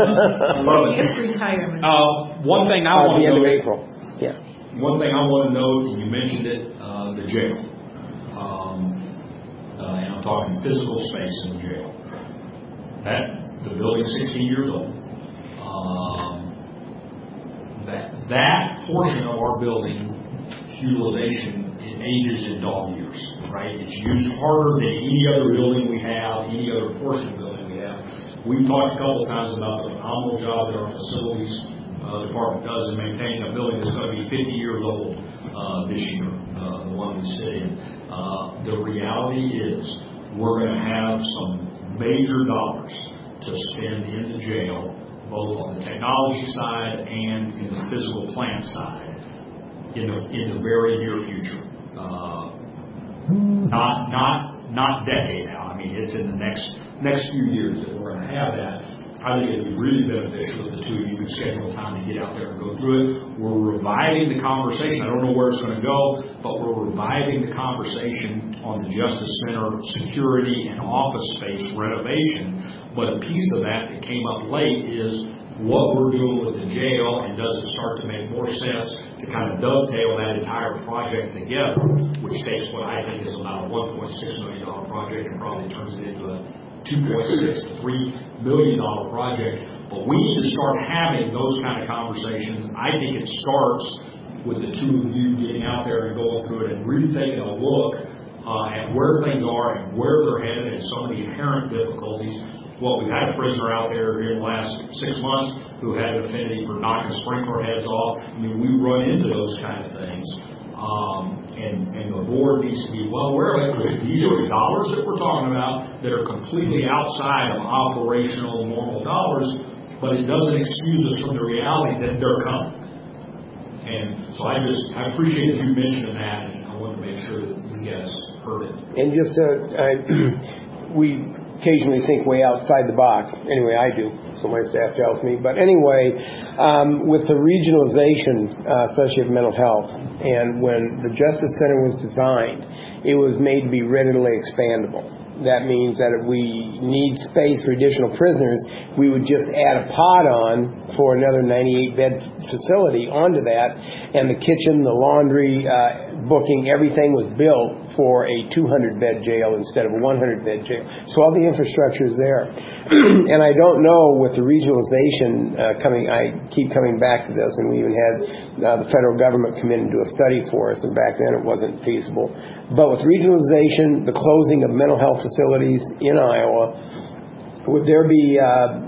His retirement. Uh, one thing I At want the to end know. of April. Yeah. One thing I want to note, and you mentioned it, uh, the jail. Um, uh, and I'm talking physical space in the jail. That the building's sixteen years old. Um, that that portion of our building utilization it ages in dog years, right? It's used harder than any other building we have, any other portion of the building we have. We've talked a couple of times about the phenomenal job that our facilities uh, department does in maintaining a building that's going to be fifty years old uh, this year, uh, the one we sit in. Uh, the reality is we're going to have some major dollars to spend in the jail, both on the technology side and in the physical plant side, in the in the very near future. Uh, not not not decade out. I mean, it's in the next next few years that we're going to have that. I think it'd be really beneficial if the two of you could schedule time to get out there and go through it. We're reviving the conversation. I don't know where it's going to go, but we're reviving the conversation on the Justice Center security and office space renovation. But a piece of that that came up late is what we're doing with the jail, and does it start to make more sense to kind of dovetail that entire project together, which takes what I think is about a one point six million dollars project and probably turns it into a two point six to three million dollars project. But we need to start having those kind of conversations. I think it starts with the two of you getting out there and going through it and really taking a look uh, at where things are and where they're headed and some of the inherent difficulties. Well, we've had a prisoner out there here in the last six months who had an affinity for knocking sprinkler heads off. I mean, we run into those kind of things. Um, and, and the board needs to be well aware of it, because these are dollars that we're talking about that are completely outside of operational normal dollars, but it doesn't excuse us from the reality that they're coming. And so I just, I appreciate you mentioning that, and I wanted to make sure that you guys heard it. And just, uh, I, we occasionally think way outside the box. Anyway, I do, so my staff tells me. But anyway, um, with the regionalization, uh, especially of mental health, and when the Justice Center was designed, it was made to be readily expandable. That means that if we need space for additional prisoners, we would just add a pod on for another ninety-eight bed facility onto that, and the kitchen, the laundry, uh, booking, everything was built for a two hundred bed jail instead of a one hundred bed jail. So all the infrastructure is there. And I don't know with the regionalization uh, coming, I keep coming back to this, and we even had uh, the federal government come in and do a study for us, and back then it wasn't feasible. But with regionalization, the closing of mental health facilities in Iowa, would there be, uh,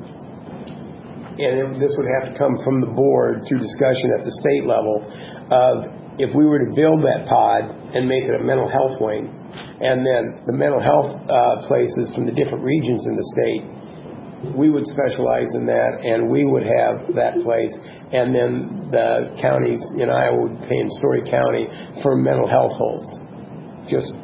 and it, this would have to come from the board through discussion at the state level, of if we were to build that pod and make it a mental health wing, and then the mental health uh, places from the different regions in the state, we would specialize in that, and we would have that place, and then the counties in Iowa would pay in Story County for mental health holds. Just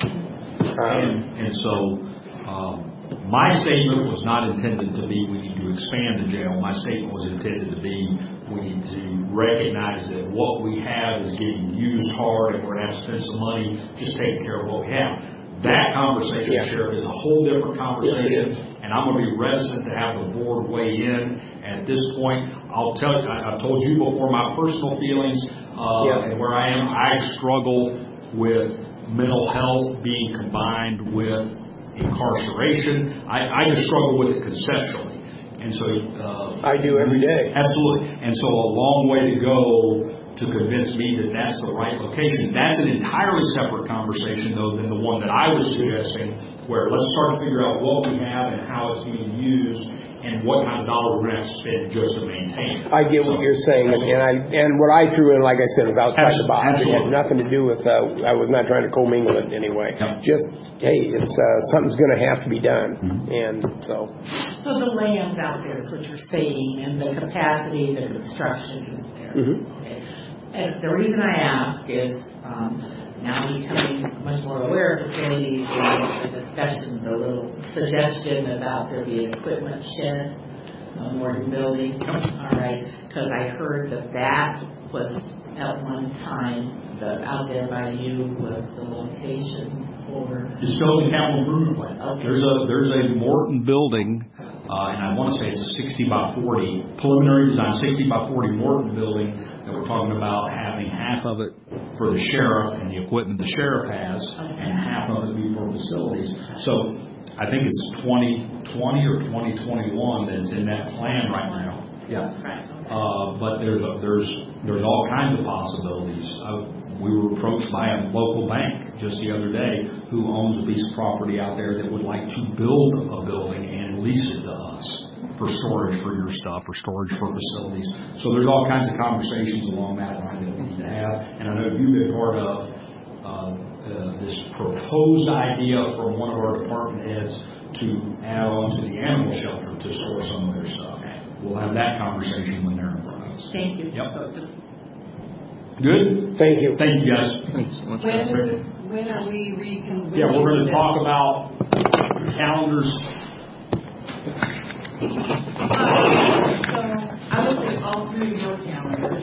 um, and, and so um, my statement was not intended to be we need to expand the jail. My statement was intended to be we need to recognize that what we have is getting used hard, and we're going to have to spend some money just taking care of what we have. That conversation, yeah. Sheriff, is a whole different conversation, yes, and I'm going to be reticent to have the board weigh in. At this point, I'll tell you, I, I've told you before my personal feelings uh, yeah. and where I am. I struggle with mental health being combined with incarceration. I, I just struggle with it conceptually. And so uh, I do every day. Absolutely. And so a long way to go to convince me that that's the right location. That's an entirely separate conversation, though, than the one that I was suggesting, where let's start to figure out what we have and how it's being used and what kind of dollars we're going to have to spend just to maintain it. I get so, what you're saying, and, and I and what I threw in, like I said, was outside the box. Absolutely. It had nothing to do with, uh, I was not trying to commingle it in any way. Yep. Just, hey, it's uh, something's going to have to be done, mm-hmm. and so. So the land's out there is what you're saying, and the capacity, the construction is there. Mm-hmm. Okay. And the reason I ask is, um, now becoming much more aware of facilities, and the discussion, the little suggestion about there be an equipment shed, a Morton building. All right, because I heard that that was at one time the out there by you was the location for. It's still in the capital improvement plan. Okay. There's a there's a Morton building, uh, and I want to say it's a sixty by forty preliminary design, sixty by forty Morton building that we're talking about having half of it for the sheriff and the equipment the sheriff has, and half of it be for facilities. So I think it's twenty twenty or twenty twenty-one that's in that plan right now. Yeah. Uh, but there's a, there's there's all kinds of possibilities. Uh, we were approached by a local bank just the other day who owns a piece of property out there that would like to build a building and lease it to us for storage for your stuff or storage for facilities. So there's all kinds of conversations along that line that we need to have. And I know you've been part of uh, uh, this proposed idea from one of our department heads to add on to the animal shelter to store some of their stuff. We'll have that conversation when they're in front of us. Thank you. Yep. Good? Thank you. Thank you, guys. Thanks so much. When, when are we reconvening? Yeah, we're going to talk about calendars. Uh, so I looked at all three of your calendars.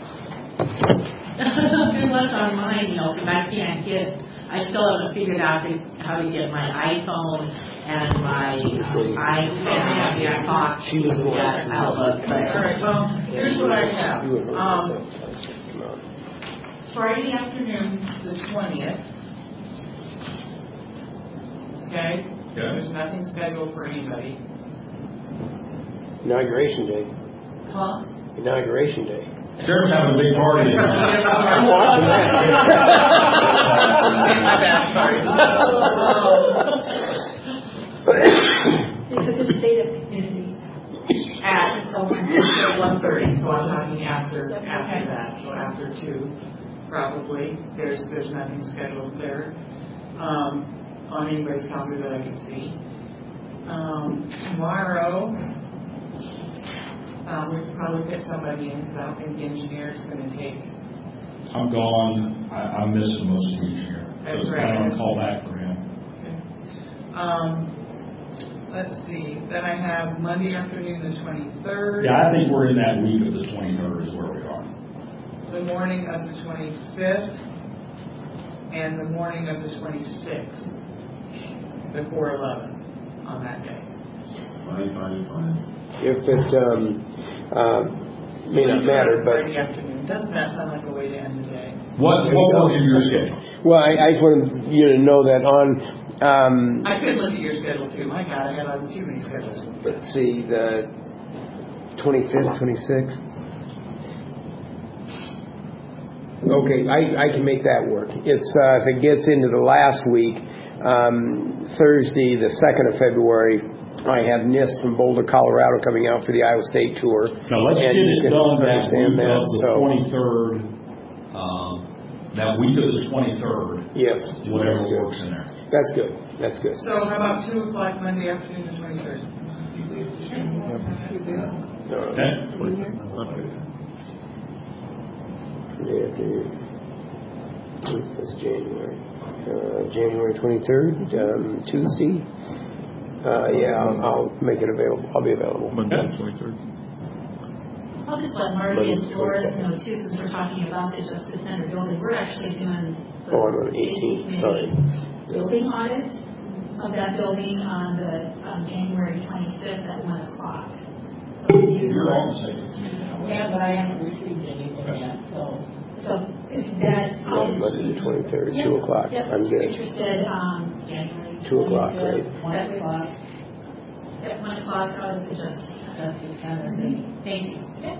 Unless on mine, you know, because I can't get, I still haven't figured out how to get my iPhone and my um, iPad and talk to that Outlook. But, all right, well, here's what I have. Um, Friday afternoon, the twentieth. Okay? Okay. There's nothing scheduled for anybody. Inauguration day. Huh? Inauguration day. Sheriff's having a big party. I'm watching that. My bad, sorry. It's a state of community. At one thirty, so I'm talking after after that, so after two, probably. There's there's nothing scheduled there um, on anybody's calendar that I can see. Um, tomorrow, um, we could probably fit somebody in because I don't think the engineer is going to take. I'm gone. I, I'm missing most of the engineer. That's so Correct. I'm gonna call back for him. Um, let's see, then I have Monday afternoon, the twenty-third. Yeah, I think we're in that week of the twenty-third is where we are. The morning of the twenty-fifth, and the morning of the twenty-sixth, before eleven on that day. Fine, fine, fine. If it um, uh, may not matter, but Friday afternoon, doesn't that sound like a way to end the day? What, what works in your schedule? well, I, I just wanted you to know that on. Um, I could look at your schedule too. My God, I have too many schedules. let's see, the twenty-fifth, twenty-sixth. Okay, I, I can make that work. It's uh, if it gets into the last week, um, Thursday, the second of February, I have NIST from Boulder, Colorado, coming out for the Iowa State tour. Now let's and get you it can done that understand week that, of the so. twenty-third. Um, that week of the twenty-third. Yes, Whatever that's good. works in there. That's good. That's good. So how about two o'clock Monday afternoon, the twenty-first? Okay. That's January. Uh, January twenty-third, um, Tuesday. Uh, yeah, I'll, I'll make it available. I'll be available. Monday, twenty-third. I'll just let Marty and Flores know too, since we're talking about the Justice Center building. We're actually doing the Oh, I'm on the eighteenth. Sorry. building audit of that building on the um, January twenty-fifth at one o'clock. So if you You're on the same committee now. Yeah, but I haven't received anything yet, so. So if that. Yeah, Monday the twenty-third, Yep, two o'clock. yep, I'm if you're good. interested, um, January. Two o'clock, right? One o'clock. At one o'clock out of the Justice Center. Justice Center meeting. Thank you. Yeah.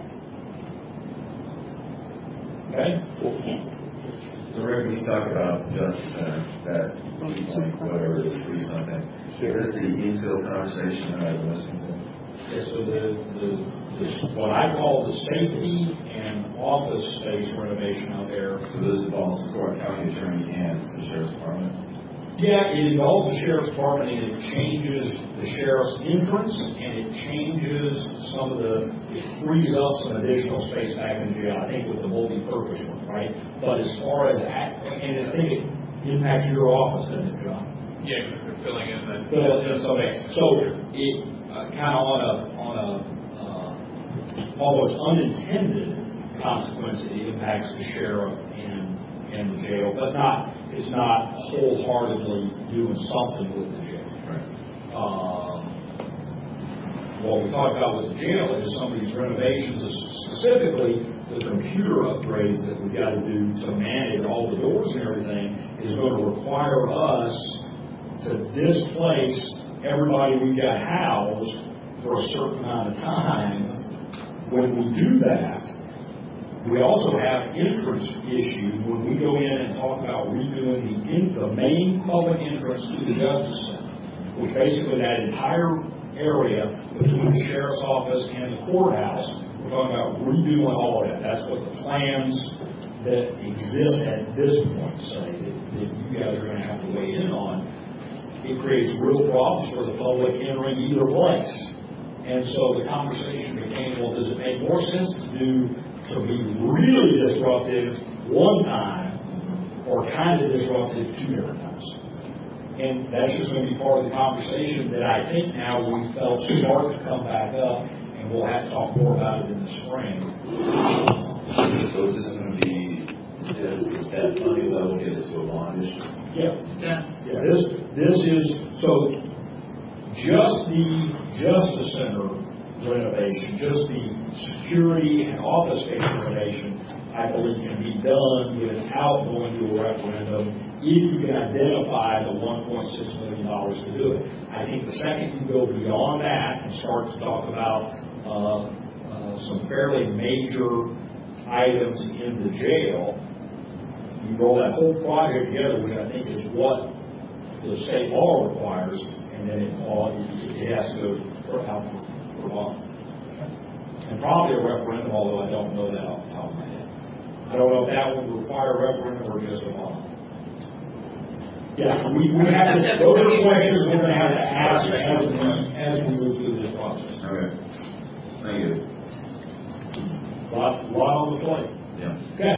Okay. So Rick, when you talk about Justice Center, that like whatever, the three something, is this the infill conversation that I've been listening to? Yeah, so the, the, the, what I call the safety and office space renovation out there. So this involves the Court County Attorney and the Sheriff's Department? Yeah, it involves the Sheriff's Department, and it changes the Sheriff's entrance, and it changes some of the, it frees up some additional space back in the jail, I think with the multi-purpose one, right? But as far as, act, and I think it impacts your office, doesn't it, John? Yeah, because they're filling in the. Fill in some space. So it uh, kind of on a, on a uh, almost unintended consequence, it impacts the sheriff and, and the jail, but not, it's not wholeheartedly doing something with the jail. Right. Um, what we talked about with the jail is some of these renovations, specifically the computer upgrades that we've got to do to manage all the doors and everything, is going to require us to displace everybody we've got housed for a certain amount of time. When we do that, we also have entrance issues when we go in and talk about redoing the, in, the main public entrance to the Justice Center, which basically that entire area between the Sheriff's Office and the courthouse, we're talking about redoing all of that. That's what the plans that exist at this point say that, that you guys are going to have to weigh in on. It creates real problems for the public entering either place. And so the conversation became, well, does it make more sense to do to be really disruptive one time or kind of disruptive two different times? And that's just going to be part of the conversation that I think now we felt smart to come back up, and we'll have to talk more about it in the spring. So is this going to be, is, is that funding level get it to a bond issue? Yeah. Yeah. Yeah. This, this is, so just the Justice Center renovation, just the security and office space renovation, I believe can be done without going to a referendum if you can identify the one point six million dollars to do it. I think the second you go beyond that and start to talk about uh, uh, some fairly major items in the jail, you roll that whole project together, which I think is what the state law requires, and then it, all, it has to go for, out for, for bond. And probably a referendum, although I don't know that off the top of my head. I don't know if that would require a referendum or just a bond. Yeah, we, we have to, those are questions we're going to have to ask as we, as we move through this process. Okay. Thank you. Lot, lot on the plate. Yeah. Okay.